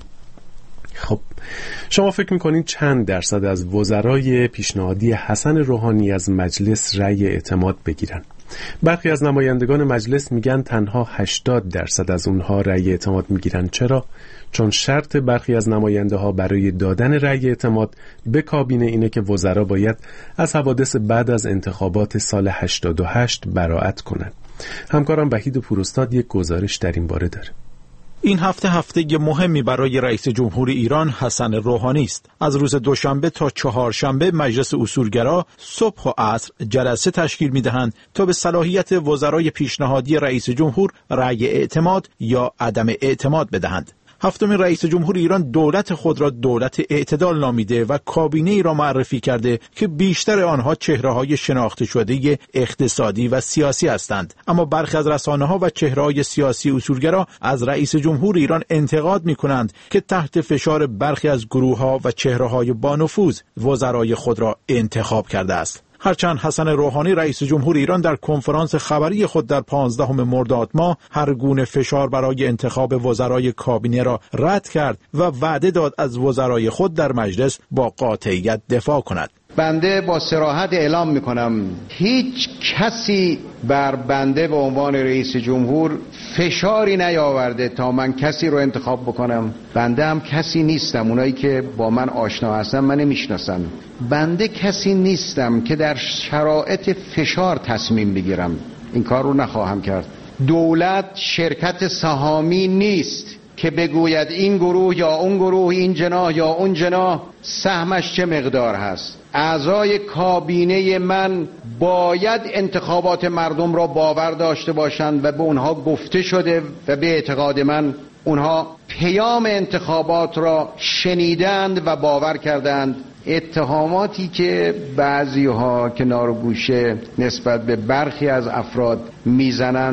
خب شما فکر میکنید چند درصد از وزرای پیشنهادی حسن روحانی از مجلس رأی اعتماد بگیرن؟ برخی از نمایندگان مجلس میگن تنها هشتاد درصد از اونها رأی اعتماد میگیرن. چرا؟ چون شرط برخی از نماینده ها برای دادن رأی اعتماد به کابینه اینه که وزرا باید از حوادث بعد از انتخابات سال هشتاد و هشت براءت کنن. همکارم وحید پوراستاد یک گزارش در این باره داره. این هفته هفته مهمی برای رئیس جمهور ایران حسن روحانی است. از روز دوشنبه تا چهارشنبه مجلس اصولگرا صبح و عصر جلسه تشکیل می‌دهند تا به صلاحیت وزرای پیشنهادی رئیس جمهور رأی اعتماد یا عدم اعتماد بدهند. هفتمین رئیس جمهور ایران دولت خود را دولت اعتدال نامیده و کابینه ای را معرفی کرده که بیشتر آنها چهره‌های شناخته شده اقتصادی و سیاسی هستند. اما برخی از رسانه‌ها و چهره‌های سیاسی اصولگرا از رئیس جمهور ایران انتقاد می‌کنند که تحت فشار برخی از گروه‌ها و چهره‌های بانفوذ وزرای خود را انتخاب کرده است. هرچند حسن روحانی رئیس جمهور ایران در کنفرانس خبری خود در پانزدهم مرداد ماه هر گونه فشار برای انتخاب وزرای کابینه را رد کرد و وعده داد از وزرای خود در مجلس با قاطعیت دفاع کند. بنده با صراحت اعلام میکنم هیچ کسی بر بنده به عنوان رئیس جمهور فشاری نیاورده تا من کسی رو انتخاب بکنم. بنده هم کسی نیستم، اونایی که با من آشنا هستن من نمیشناسن. بنده کسی نیستم که در شرایط فشار تصمیم بگیرم. این کار رو نخواهم کرد. دولت شرکت سهامی نیست که بگوید این گروه یا اون گروه، این جناح یا اون جناح سهمش چه مقدار هست. اعضای کابینه من باید انتخابات مردم را باور داشته باشند و به اونها گفته شده و به اعتقاد من اونها پیام انتخابات را شنیدند و باور کردند. اتهاماتی که بعضی ها کنار و گوشه نسبت به برخی از افراد میزنند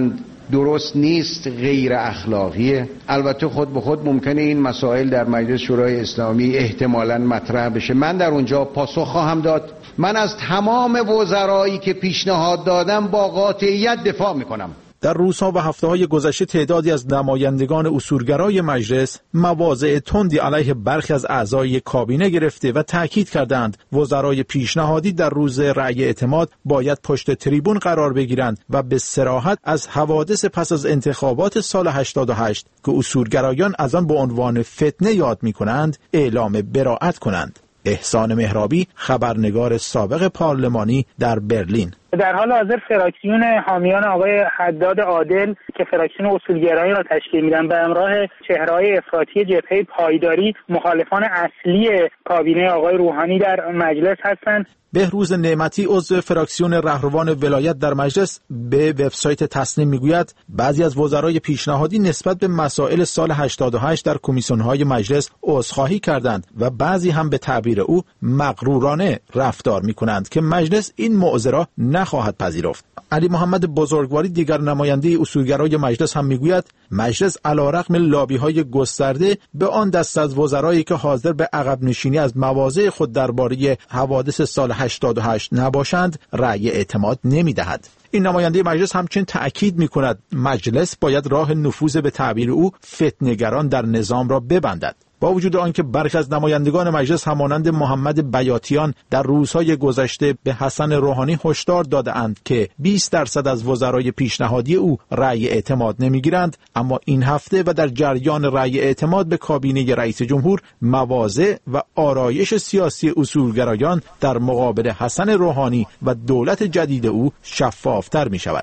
درست نیست، غیر اخلاقیه. البته خود به خود ممکنه این مسائل در مجلس شورای اسلامی احتمالاً مطرح بشه. من در اونجا پاسخ خواهم داد. من از تمام وزرایی که پیشنهاد دادم با قاطعیت دفاع میکنم. در روزها و هفته‌های گذشته تعدادی از نمایندگان اصولگرای مجلس مواضع تندی علیه برخی از اعضای کابینه گرفته و تاکید کردند وزرای پیشنهادی در روز رأی اعتماد باید پشت تریبون قرار بگیرند و به صراحت از حوادث پس از انتخابات سال هشتاد و هشت که اصولگرایان از آن به عنوان فتنه یاد می‌کنند اعلام براءت کنند. احسان مهرابی، خبرنگار سابق پارلمانی در برلین. در حال حاضر فراکسیون حامیان آقای حداد عادل که فراکسیون اصولگرایی را تشکیل میدن به همراه چهره‌های افراطی جبهه پایداری مخالفان اصلی کابینه آقای روحانی در مجلس هستند. بهروز نعمتی عضو فراکسیون رهروان ولایت در مجلس به وبسایت تصنیم میگوید بعضی از وزرای پیشنهادی نسبت به مسائل سال هشتاد و هشت در کمیسیون‌های مجلس عذرخواهی کردند و بعضی هم به تعبیر او مغرورانه رفتار می‌کنند که مجلس این معذرا نخواهد پذیرفت. علی محمد بزرگواری دیگر نماینده اصولگرای مجلس هم میگوید مجلس علیرغم لابی‌های گسترده به آن دست از وزرایی که حاضر به عقب نشینی از مواضع خود درباره حوادث سال هشتاد و هشت نباشند رأی اعتماد نمی‌دهد. این نماینده مجلس همچنین تأکید می‌کند مجلس باید راه نفوذ به تعبیر او فتنه‌گران در نظام را ببندد. با وجود آنکه برخی از نمایندگان مجلس همانند محمد بیاتیان در روزهای گذشته به حسن روحانی هشدار داده‌اند که بیست درصد از وزرای پیشنهادی او رأی اعتماد نمیگیرند، اما این هفته و در جریان رأی اعتماد به کابینه رئیس جمهور مواضع و آرایش سیاسی اصولگرایان در مقابل حسن روحانی و دولت جدید او شفافتر می‌شود.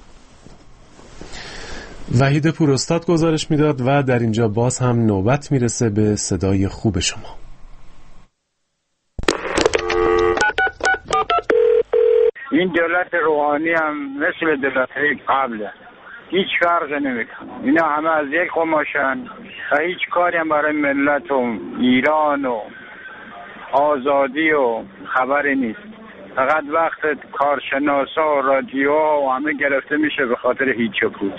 وحید پوراستاد گزارش میداد و در اینجا باز هم نوبت میرسه به صدای خوب شما. این دولت روحانی هم مثل دولت‌های قبله، هیچ فرق نمیکنه. اینا همه از یک قماشن و هیچ کاری هم برای ملت و ایران و آزادی و خبری نیست. فقط وقت کارشناسا و رادیو و همه گرفته میشه به خاطر هیچ و پوچ.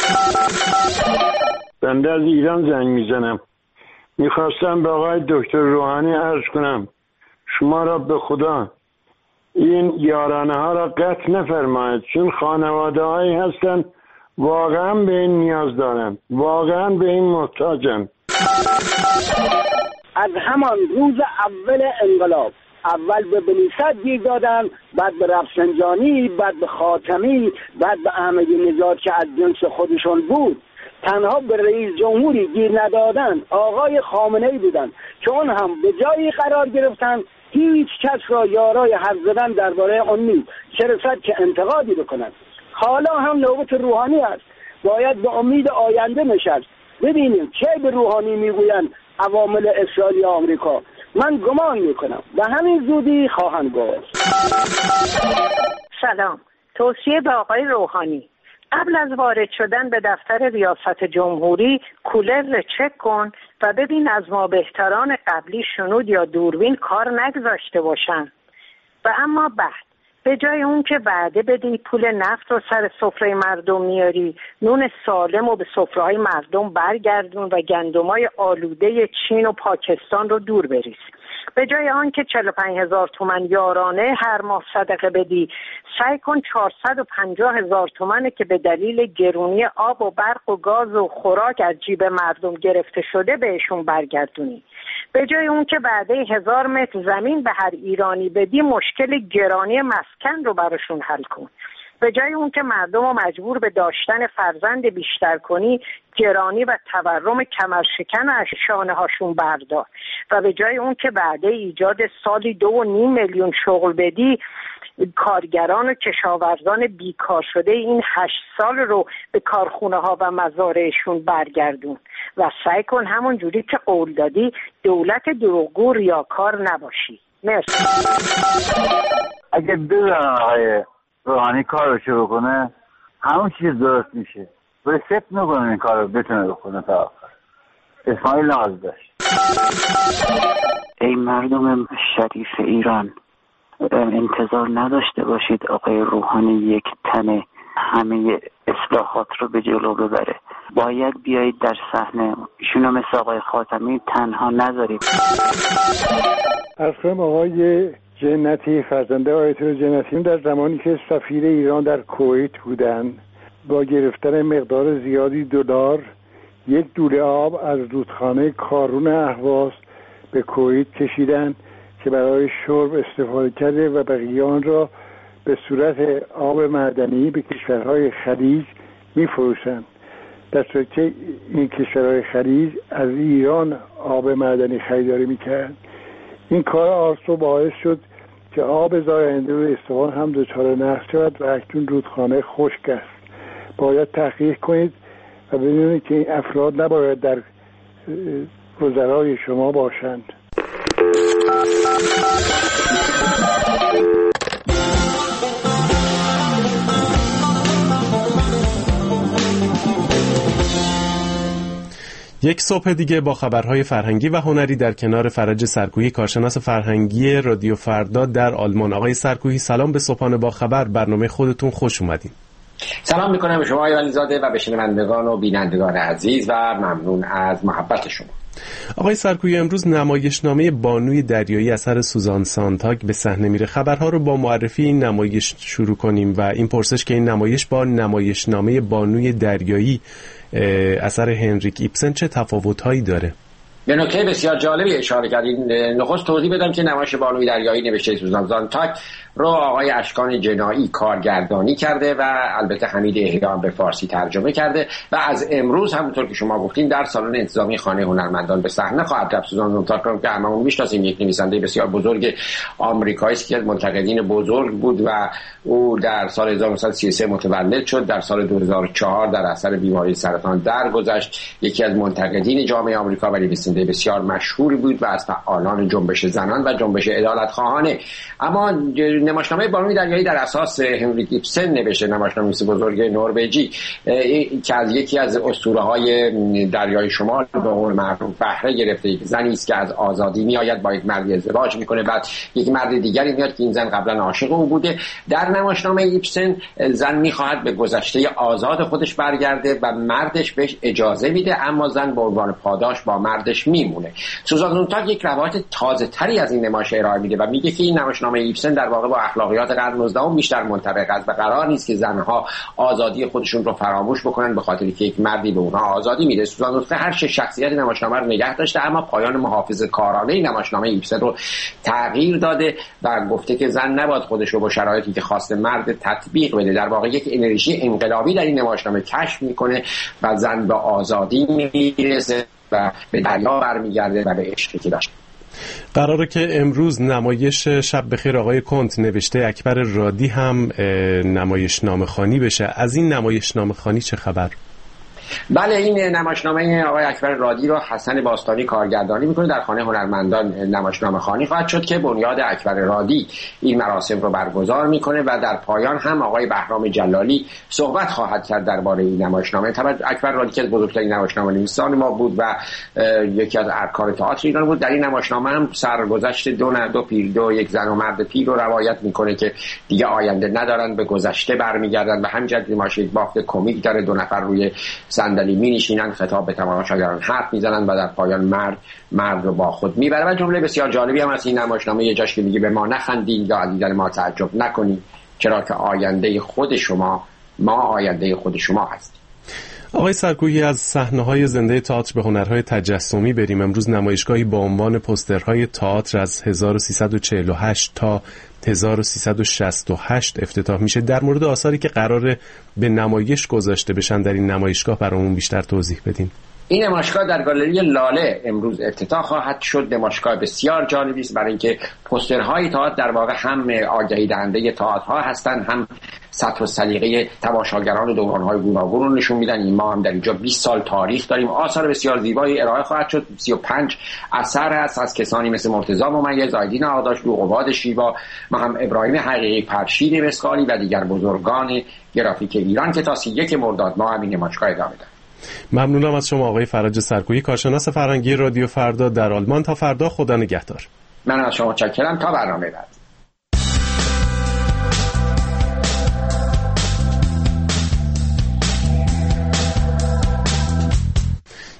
بنده از ایران زنگ میزنم. میخواستم به آقای دکتر روحانی عرض کنم شما را به خدا این یارانه ها را قطع نفرمایید، چون خانواده هایی هستن واقعا به این نیاز دارن، واقعا به این محتاجن. از همان روز اول انقلاب اول به بنیصد گیر دادن، بعد به رفسنجانی، بعد به خاتمی، بعد به احمدی نژاد که از جنس خودشون بود. تنها به رئیس جمهوری گیر ندادن آقای خامنه‌ای بودن که اون هم به جایی قرار گرفتن هیچ کس را یارای حرف زدن درباره اون نیست، چه رسد که انتقادی بکنن. حالا هم نوبت روحانی است، باید به امید آینده نشست. ببینیم چه به روحانی میگوین عوامل اسرائیل آمریکا. من گمان میکنم به همین زودی خواهند گفت. سلام، توصیه به آقای روحانی: قبل از وارد شدن به دفتر ریاست جمهوری کولر رو چک کن و ببین از ما بهتران قبلی شنود یا دوربین کار نگذاشته باشن. و اما بعد به جای اون که وعده بدی پول نفت رو سر سفره مردم میاری، نون سالم رو به سفره‌های مردم برگردون و گندمای آلوده چین و پاکستان رو دور بریز. به جای آن که چهل و پنج هزار تومن یارانه هر ماه صدقه بدی، سعی کن چهارصد و پنجاه هزار تومنه که به دلیل گرونی آب و برق و گاز و خوراک از جیب مردم گرفته شده بهشون برگردونی. به جای اون که بعده هزار متر زمین به هر ایرانی بدی، مشکل گرانی مسکن رو براشون حل کن. به جای اون که مردم رو مجبور به داشتن فرزند بیشتر کنی، گرانی و تورم کمرشکن از شانه هاشون بردار. و به جای اون که بعد ایجاد سالی دو و نیم میلیون شغل بدی، کارگران و کشاورزان بیکار شده این هشت سال رو به کارخونه ها و مزارعشون برگردون. و سعی کن همون جوری که قول دادی دولت دروغگو ریاکار نباشی. مرسی. اگه بزنن آقای روحانی کار رو شروع کنه همون چیز درست میشه، ولی ست نکنه این کار رو بتونه بکنه تا آخر. اسماعیل ناز داشت. ای مردم شریف ایران، انتظار نداشته باشید آقای روحانی یک تن همه اصلاحات رو به جلو ببره. باید بیایید در صحنه ایشونو مثل آقای خاتمی تنها نذارید. اصلا آقای جنتی فرزند آیت الله جنتی در زمانی که سفیر ایران در کویت بودن با گرفتن مقدار زیادی دلار یک دوله آب از رودخانه کارون اهواز به کویت کشیدن که برای شرب استفاده کرده و بقیه آن را به صورت آب معدنی به کشورهای خلیج می‌فروشند، در صورتی که این کشورهای خلیج از ایران آب معدنی خریداری می‌کردند. این کار آرسو باعث شد که آب زاینده و اصفهان هم دچار نقص شود و اکنون رودخانه خشک است. باید تحقیق کنید و بدونید که این افراد نباید در وزرای شما باشند. یک صبح دیگه با خبرهای فرهنگی و هنری در کنار فرج سرکویی، کارشناس فرهنگی رادیو فردا در آلمان. آقای سرکویی سلام، به صبحانه با خبر برنامه خودتون خوش اومدین. سلام میکنم به شما آقای علیزاده و به شنوندگان و بینندگان عزیز و ممنون از محبت شما. آقای سرکویی، امروز نمایشنامه بانوی دریایی اثر سوزان سانتاگ به صحنه میره. خبرها رو با معرفی این نمایش شروع کنیم و این پرسش که این نمایش با نمایشنامه بانوی دریایی اثر هنریک ایبسن چه تفاوت‌هایی داره؟ به نکته بسیار جالبی اشاره کردین. نخست توضیح بدم که نمایش بانوی دریایی نوشته سوزان سانتاگ رو آقای اشکان جنایی کارگردانی کرده و البته حمید احیان به فارسی ترجمه کرده و از امروز همونطور که شما گفتین در سالن انتظامی خانه هنرمندان به صحنه خواهد رفت. سوزان سانتاگ رو که هممون میشناسیم، یک نویسنده بسیار بزرگ آمریکایی است که منتقدین بزرگ بود و او در سال هزار و نهصد و سی و سه متولد شد. در سال دو هزار و چهار در اثر بیماری سرطان درگذشت. یکی از منتقدین جامعه آمریکا و نویسنده بسیار مشهوری بود و از فعالان جنبش زنان و جنبش عدالت خواهانه. اما نمایشنامه بانوی دریایی در اساس هنریک ایبسن نوشته، نمایشنامه بزرگ نروژی که از یکی از اسطوره‌های دریای شمال به قول معروف بهره گرفته. یک زنی است که از آزادی میآید، با یک مردی ازدواج میکنه، بعد یک مرد دیگری میاد که این زن قبلا عاشق او بوده. در نمایشنامه ایبسن زن میخواهد به گذشته آزاد خودش برگرده و مردش بهش اجازه میده، اما زن به عنوان پاداش با مردش میمونه. سوزان سانتاگ یک روایت تازه تری از این نمایش ارائه میده و میگه که این نمایشنامه ایبسن در واقع با اخلاقیات قرن نوزدهم بیشتر منطبق است و قرار نیست که زنها آزادی خودشون رو فراموش بکنن به خاطر که یک مردی به اونها آزادی میده. سوزان سانتاگ هر چه شخصیت نمایشنامه رو نگه داشته، اما پایان محافظه‌کارانه نمایشنامه ایبسن رو تغییر داده و گفته که زن نباید خودش رو با شرایطی که خواسته مرد تطبیق بده. در واقع یک انرژی انقلابی در این نمایشنامه کشف میکنه و زن به آزادی میرسه و به دریا برمیگرده و به عشقی که داشت. قراره که امروز نمایش شب بخیر آقای کنت نوشته اکبر رادی هم نمایشنامه خوانی بشه. از این نمایشنامه خوانی چه خبر؟ بله، این نمایشنامه آقای اکبر رادی رو حسن باستانی کارگردانی میکنه. در خانه هنرمندان نمایشنامه خوانی خواهد شد که بنیاد اکبر رادی این مراسم رو برگزار میکنه و در پایان هم آقای بهرام جلالی صحبت خواهد کرد درباره این نمایشنامه. طبعا اکبر رادی که از بزرگترین نمایشنامه‌نویسان ما بود و یکی از ارکان تئاتر ایران بود. در این نمایشنامه هم سرگذشت دو نه دو پیر دو یک زن و مرد پیر رو روایت میکنه که دیگه آینده ندارن، به گذشته برمیگردن و همینجوری نمایش یک بافت کمیک داره. دو نفر روی صندلی می نشینن، خطاب به تماشاگران حرف میزنن و در پایان مرد مرد رو با خود میبره. و جمله بسیار جالبی هم از این نمایشنامه یه جاش که میگه به ما نخندید یا دیدن ما تعجب نکنید، چرا که آینده خود شما ما آینده خود شما هستیم. آقای سرکویی، از صحنه‌های زنده تئاتر به هنرهای تجسمی بریم. امروز نمایشگاهی با عنوان پوسترهای تئاتر از هزار و سیصد و چهل و هشت تا هزار و سیصد و شصت و هشت افتتاح میشه. در مورد آثاری که قراره به نمایش گذاشته بشن در این نمایشگاه برامون بیشتر توضیح بدین. این نمایشگاه در گالری لاله امروز افتتاح خواهد شد. نمایشگاه بسیار جالبی است برای اینکه پوسترهای تئاتر در واقع هم آگهی دهنده تئاترها هستند، هم سطح و سلیقه تماشاگران و دوران‌های گوناگون رو نشون میدن. این ما هم در اینجا بیست سال تاریخ داریم. آثار بسیار زیبایی ارائه خواهد شد. سی و پنج اثر هست از کسانی مثل مرتضی ممیز، آیدین آقاداشلو، قواد شیوا، هم ابراهیم حقیقی، پرشید مسقالی و دیگر بزرگان گرافیک ایران که تا سی و یک مرداد ماه همین نمایشگاه ادامه دارد. ممنونم از شما آقای فرج سرکویی، کارشناس فرهنگی رادیو فردا در آلمان. تا فردا، خدا نگهدار. من از شما متشکرم. تا برنامه بعد.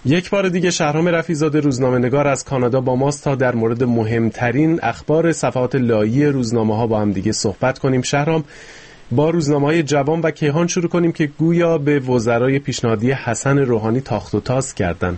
یک بار دیگه شهرام رفیع‌زاده روزنامه‌نگار از کانادا با ماست تا در مورد مهمترین اخبار صفحات لایحه‌ای روزنامه‌ها با هم دیگه صحبت کنیم. شهرام، با روزنامه‌های جوان و کیهان شروع کنیم که گویا به وزرای پیشنهادی حسن روحانی تاخت و تاز کردن.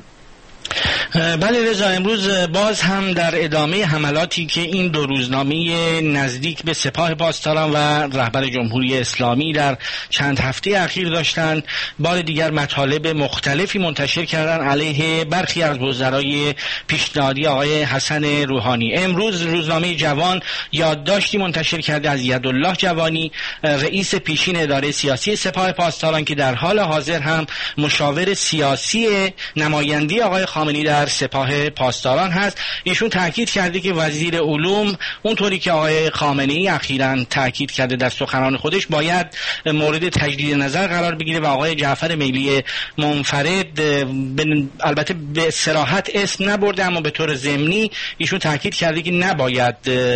بله رضا، امروز باز هم در ادامه حملاتی که این دو روزنامه نزدیک به سپاه پاسداران و رهبر جمهوری اسلامی در چند هفته اخیر داشتند، بار دیگر مطالب مختلفی منتشر کردن علیه برخی از وزرای پیشنهادی آقای حسن روحانی. امروز روزنامه جوان یادداشتی منتشر کرده از یدالله جوانی، رئیس پیشین اداره سیاسی سپاه پاسداران که در حال حاضر هم مشاور سیاسی نمایندگی آقای خامنه‌ای در سپاه پاسداران هست. ایشون تاکید کرده که وزیر علوم اونطوری که آقای خامنه‌ای اخیراً تاکید کرده در سخنان خودش باید مورد تجدید نظر قرار بگیره و آقای جعفر میلی منفرد البته به صراحت اسم نبرده اما به طور ضمنی ایشون تاکید کرده که نباید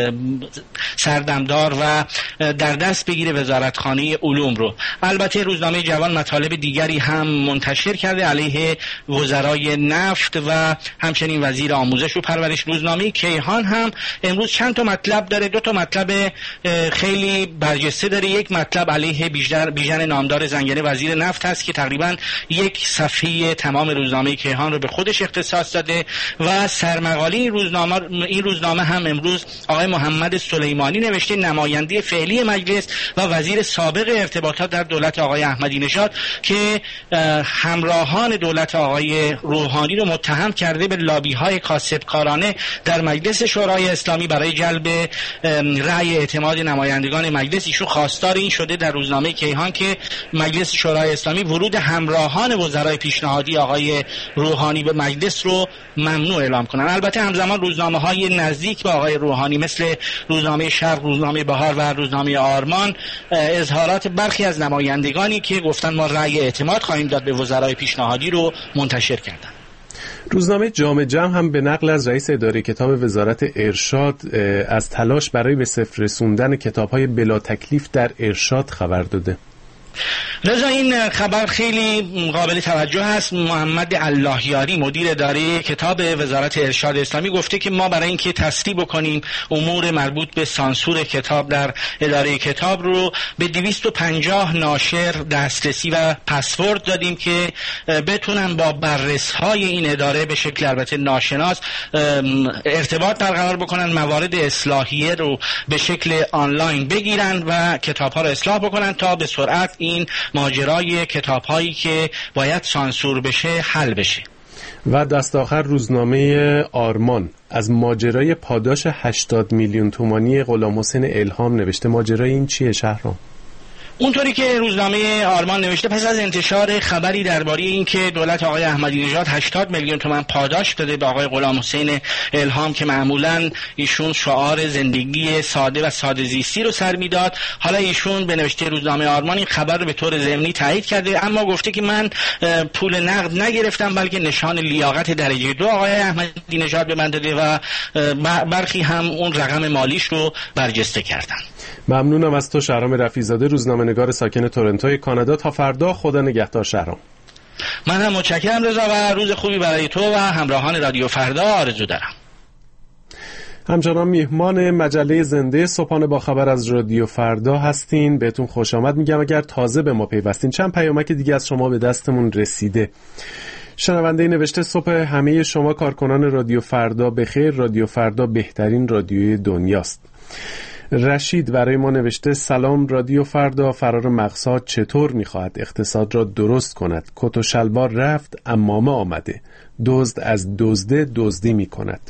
سردمدار و در دست بگیره وزارتخانه علوم رو. البته روزنامه جوان مطالب دیگری هم منتشر کرده علیه وزرای نفت و همچنین وزیر آموزش و پرورش. روزنامه کیهان هم امروز چند تا مطلب داره، دو تا مطلب خیلی برجسته داره. یک مطلب علیه بیژن بیژن نامدار زنگنه وزیر نفت هست که تقریبا یک صفحه تمام روزنامه کیهان رو به خودش اختصاص داده و سرمقاله این روزنامه این روزنامه هم امروز آقای محمد سلیمانی نوشته، نماینده فعلی مجلس و وزیر سابق ارتباطات در دولت آقای احمدی نژاد که همراهان دولت آقای روحانی رو متهم کرده به لابی‌های کاسبکارانه در مجلس شورای اسلامی برای جلب رأی اعتماد نمایندگان مجلس. ایشون خواستار این شده در روزنامه کیهان که مجلس شورای اسلامی ورود همراهان وزرای پیشنهادی آقای روحانی به مجلس رو ممنوع اعلام کنن. البته همزمان روزنامه‌های نزدیک به آقای روحانی مثل روزنامه شرق، روزنامه بهار و روزنامه آرمان اظهارات برخی از نمایندگانی که گفتن ما رأی اعتماد خواهیم داد به وزرای پیشنهادی رو منتشر کردن. روزنامه جامع جمع هم به نقل از رئیس اداره کتاب وزارت ارشاد از تلاش برای به صفر رسوندن کتاب‌های بلا تکلیف در ارشاد خبر داده. رضا، این خبر خیلی قابل توجه است. محمد اللهیاری مدیر اداره کتاب وزارت ارشاد اسلامی گفته که ما برای اینکه تصریح بکنیم امور مربوط به سانسور کتاب در اداره کتاب رو به دویست و پنجاه ناشر دسترسی و پسورد دادیم که بتونن با بررس‌های این اداره به شکل البته ناشناس ارتباط برقرار بکنن، موارد اصلاحیه رو به شکل آنلاین بگیرن و کتاب‌ها رو اصلاح بکنن تا به سرعت این ماجرای کتاب‌هایی که باید سانسور بشه حل بشه. و دست آخر روزنامه آرمان از ماجرای پاداش هشتاد میلیون تومانی غلام حسین الهام نوشته. ماجرای این چیه شهرام؟ اونطوری که روزنامه آرمان نوشته، پس از انتشار خبری درباره این که دولت آقای احمدی نژاد هشتاد میلیون تومان پاداش داده به آقای غلام حسین الهام که معمولاً ایشون شعار زندگی ساده و ساده زیستی رو سر میداد، حالا ایشون به نوشته روزنامه آرمان این خبر رو به طور ضمنی تایید کرده، اما گفته که من پول نقد نگرفتم بلکه نشان لیاقت درجه دو آقای احمدی نژاد به من داده و برخی هم اون رقم مالیش رو برجسته کردن. ممنونم از تو شهرام رفیع‌زاده، روزنامه‌نگار ساکن تورنتوی کانادا. تا فردا، خدا نگهدار شهرام. من هم متشکرم رضا و روز خوبی برای تو و همراهان رادیو فردا آرزو دارم. همچنان میهمان مجله زنده صبحانه با خبر از رادیو فردا هستین. بهتون خوش آمد میگم. اگر تازه به ما پیوستین، چند پیامک دیگه از شما به دستمون رسیده. شنونده نوشته صبح همه شما کارکنان رادیو فردا بخیر. رادیو فردا بهترین رادیوی دنیاست. رشید برای ما نوشته سلام رادیو فردا، فرار مقصاد چطور میخواهد اقتصاد را درست کند؟ کت و شلوار رفت، عمامه آمده، دزد از دزده دزدی میکند.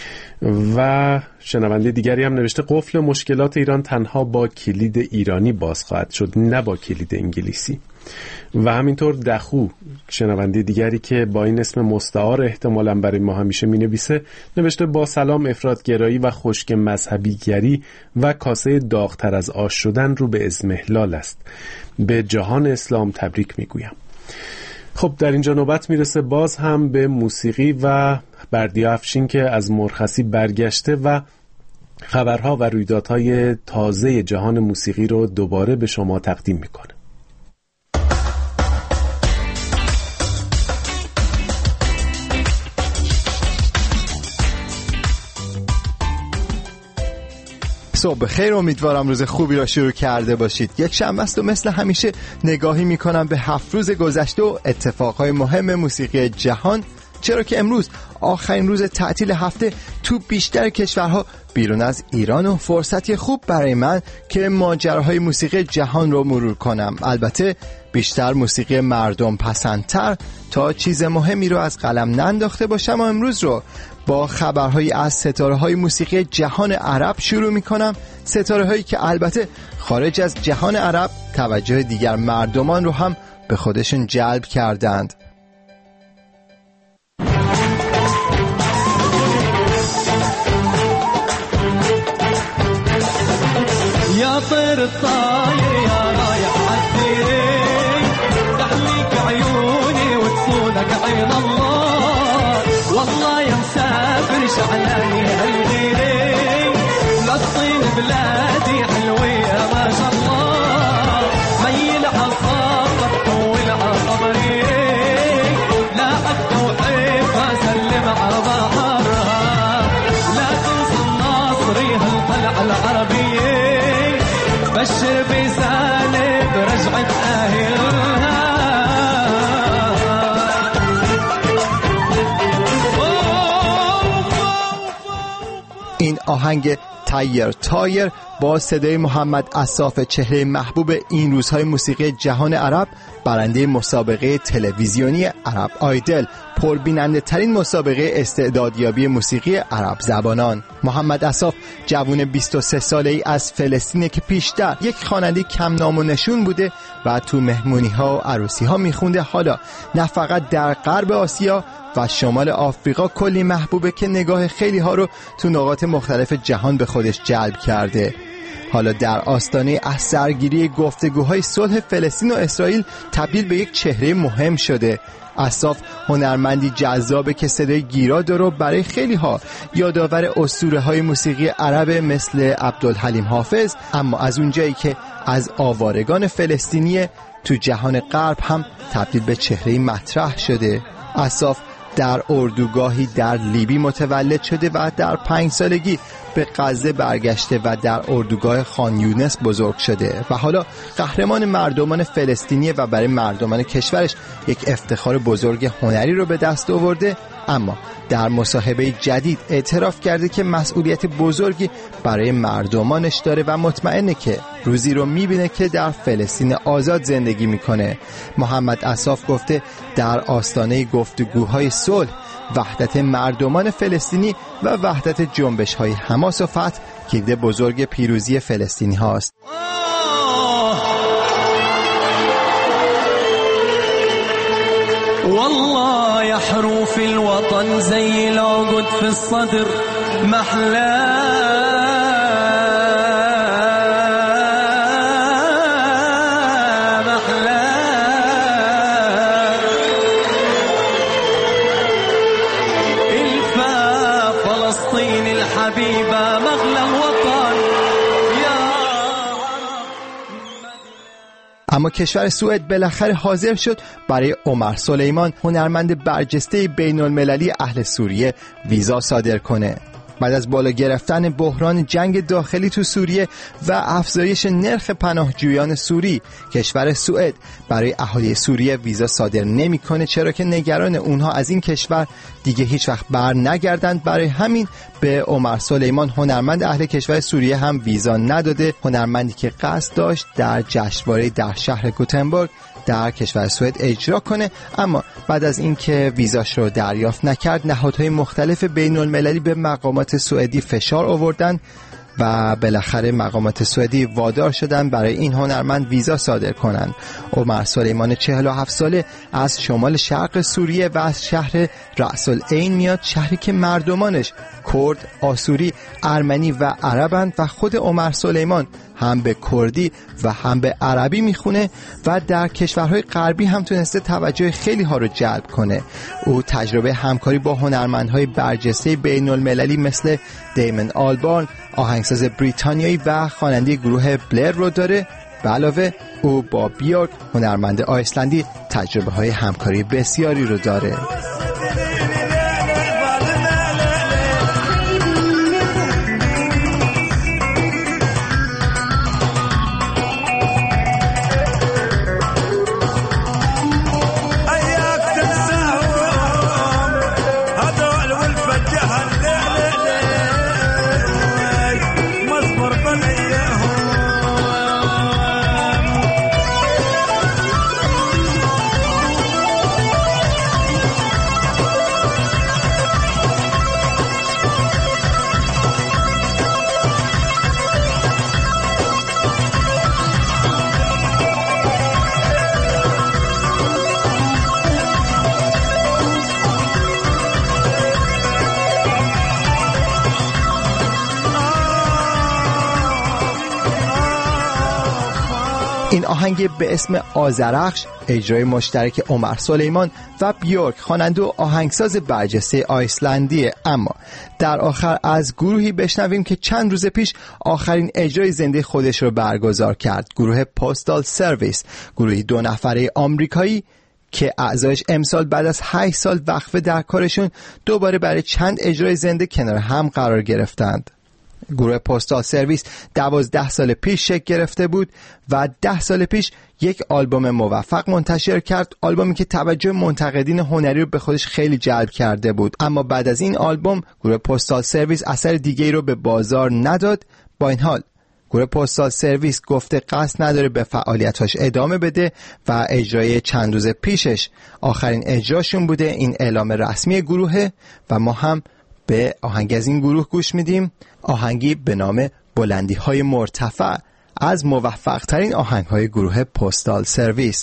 و شنونده دیگری هم نوشته قفل مشکلات ایران تنها با کلید ایرانی باز خواهد شد، نه با کلید انگلیسی. و همینطور دخو شنونده دیگری که با این اسم مستعار احتمالاً برای ما همیشه می نویسه نوشته با سلام، افراطگرایی و خشک مذهبی گری و کاسه داغتر از آش شدن رو به اضمحلال است. به جهان اسلام تبریک می گویم. خب در اینجا نوبت میرسه باز هم به موسیقی و بردیا افشین که از مرخصی برگشته و خبرها و رویدادهای تازه جهان موسیقی رو دوباره به شما تقدیم میکنه. صبح خیر، امیدوارم روز خوبی را شروع کرده باشید. یک شنبه است و مثل همیشه نگاهی میکنم به هفت روز گذشته و اتفاقهای مهم موسیقی جهان، چرا که امروز آخرین روز تعطیل هفته تو بیشتر کشورها بیرون از ایران و فرصتی خوب برای من که ماجراهای موسیقی جهان رو مرور کنم. البته بیشتر موسیقی مردم پسندتر تا چیز مهمی رو از قلم ننداخته باشم و امروز رو با خبرهایی از ستاره‌های موسیقی جهان عرب شروع می‌کنم. ستاره‌هایی که البته خارج از جهان عرب توجه دیگر مردمان رو هم به خودشون جلب کردند. يا طير الطاير يا رايح عالديري تحليك عيوني وتصونك عين الله والله يا مسافر شعلاني هالغيري فلسطين بلادي حلوية ما شاء الله ميل عالصبر طول عالصبري لا أبقى وحيفة سلم على ظهرها لا تنسى الناصري هالطلعة العربية بشر بسالة برجعة أهلها. این آهنگ تایر تایر با صدای محمد عصاف، چهره محبوب این روزهای موسیقی جهان عرب، برنده مسابقه تلویزیونی عرب آیدل، پربیننده ترین مسابقه استعدادیابی موسیقی عرب زبانان. محمد عصاف جوان بیست و سه ساله ای از فلسطین که پیشتر یک خواننده کم نام و نشون بوده و تو مهمونی ها و عروسی ها میخونده، حالا نه فقط در غرب آسیا و شمال آفریقا کلی محبوبه که نگاه خیلی ها رو تو نقاط مختلف جهان به خودش جلب کرده. حالا در آستانه از سرگیری گفتگوهای صلح فلسطین و اسرائیل تبدیل به یک چهره مهم شده. عصاف هنرمندی جذابه که صدای گیرا داره برای خیلی ها یادآور اسطوره های موسیقی عرب مثل عبدالحلیم حافظ، اما از اونجایی که از آوارگان فلسطینی تو جهان غرب هم تبدیل به چهره مطرح شده. عصاف در اردوگاهی در لیبی متولد شده و در پنج سالگی به غزه برگشته و در اردوگاه خان یونس بزرگ شده و حالا قهرمان مردمان فلسطینی و برای مردمان کشورش یک افتخار بزرگ هنری رو به دست آورده. اما در مصاحبه جدید اعتراف کرده که مسئولیت بزرگی برای مردمانش داره و مطمئنه که روزی رو میبینه که در فلسطین آزاد زندگی میکنه. محمد عصاف گفته در آستانه گفتگوهای صلح وحدت مردمان فلسطینی و وحدت جنبش‌های حماس و فتح کلید بزرگ پیروزی فلسطینی هاست. والله يا حروف الوطن زي العقد في الصدر محلاه محلاه الفا فلسطين الحبيبة مغلى الوطن. اما کشور سوئد بالاخره حاضر شد برای عمر سلیمان، هنرمند برجسته بین المللی اهل سوریه، ویزا صادر کنه. بعد از بالا گرفتن بحران جنگ داخلی تو سوریه و افزایش نرخ پناهجویان سوری، کشور سوئد برای اهالی سوریه ویزا صادر نمیکنه، چرا که نگران اونها از این کشور دیگه هیچ وقت بر نگردند. برای همین به عمر سلیمان، هنرمند اهل کشور سوریه، هم ویزا نداده. هنرمندی که قصد داشت در جشنواره در شهر گوتنبرگ در کشور سوئد اجرا کنه، اما بعد از اینکه ویزاش رو دریافت نکرد، نهادهای مختلف بین المللی به مقامات سوئدی فشار آوردن و بالاخره مقامات سوئدی وادار شدن برای این هنرمند ویزا صادر کنند. عمر سلیمان چهل و هفت ساله از شمال شرق سوریه و از شهر رأس العین میاد، شهری که مردمانش کرد، آسوری، ارمنی و عربند و خود عمر سلیمان هم به کردی و هم به عربی میخونه و در کشورهای غربی هم تونسته توجه خیلی ها رو جلب کنه. او تجربه همکاری با هنرمندهای برجسته بین المللی مثل دیمن آلبارن، آهنگساز بریتانیایی و خواننده گروه بلر رو داره. به علاوه او با بیورک، هنرمند آیسلندی، تجربه های همکاری بسیاری رو داره. این آهنگ به اسم آذرخش اجرای مشترک عمر سلیمان و بیورک خواننده و آهنگساز برجسته آیسلندیه. اما در آخر از گروهی بشنویم که چند روز پیش آخرین اجرای زنده خودش رو برگزار کرد، گروه پستال سرویس، گروهی دو نفره آمریکایی که اعضایش امسال بعد از هشت سال وقفه در کارشون دوباره برای چند اجرای زنده کنار هم قرار گرفتند. گروه پستال سرویس دوازده سال پیش شکل گرفته بود و ده سال پیش یک آلبوم موفق منتشر کرد، آلبومی که توجه منتقدین هنری رو به خودش خیلی جلب کرده بود. اما بعد از این آلبوم گروه پستال سرویس اثر دیگه‌ای رو به بازار نداد. با این حال گروه پستال سرویس گفته قصد نداره به فعالیتاش ادامه بده و اجرای چند روز پیشش آخرین اجراشون بوده. این اعلام رسمی گروهه و ما هم به آهنگ از این گروه گوش میدیم، آهنگی به نام بلندی های مرتفع از موفق ترین آهنگ های گروه پستال سرویس.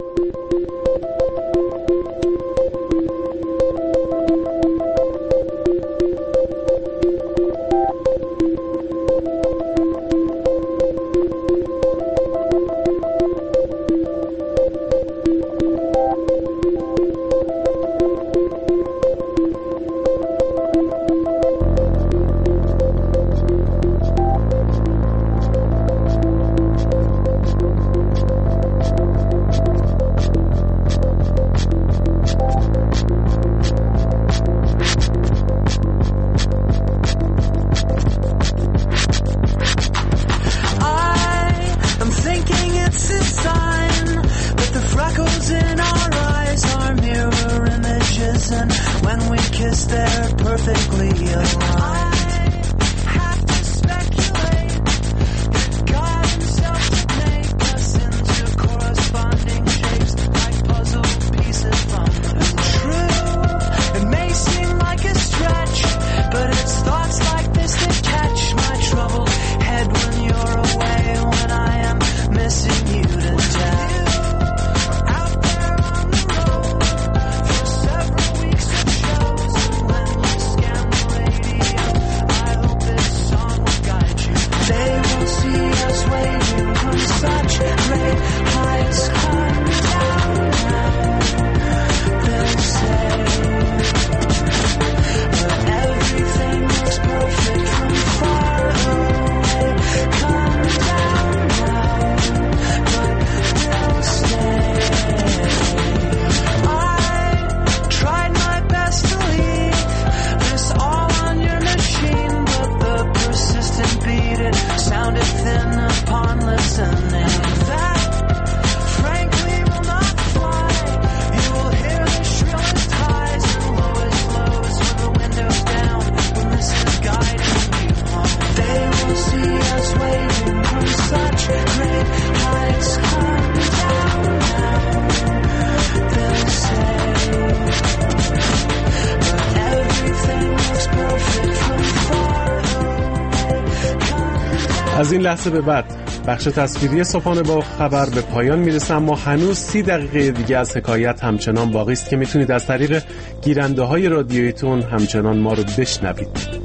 از این لحظه به بعد بخش تصویری صبحانه با خبر به پایان میرسه، اما هنوز سی دقیقه دیگه از حکایت همچنان باقی است که میتونید از طریق گیرنده های رادیویتون همچنان ما رو بشنوید.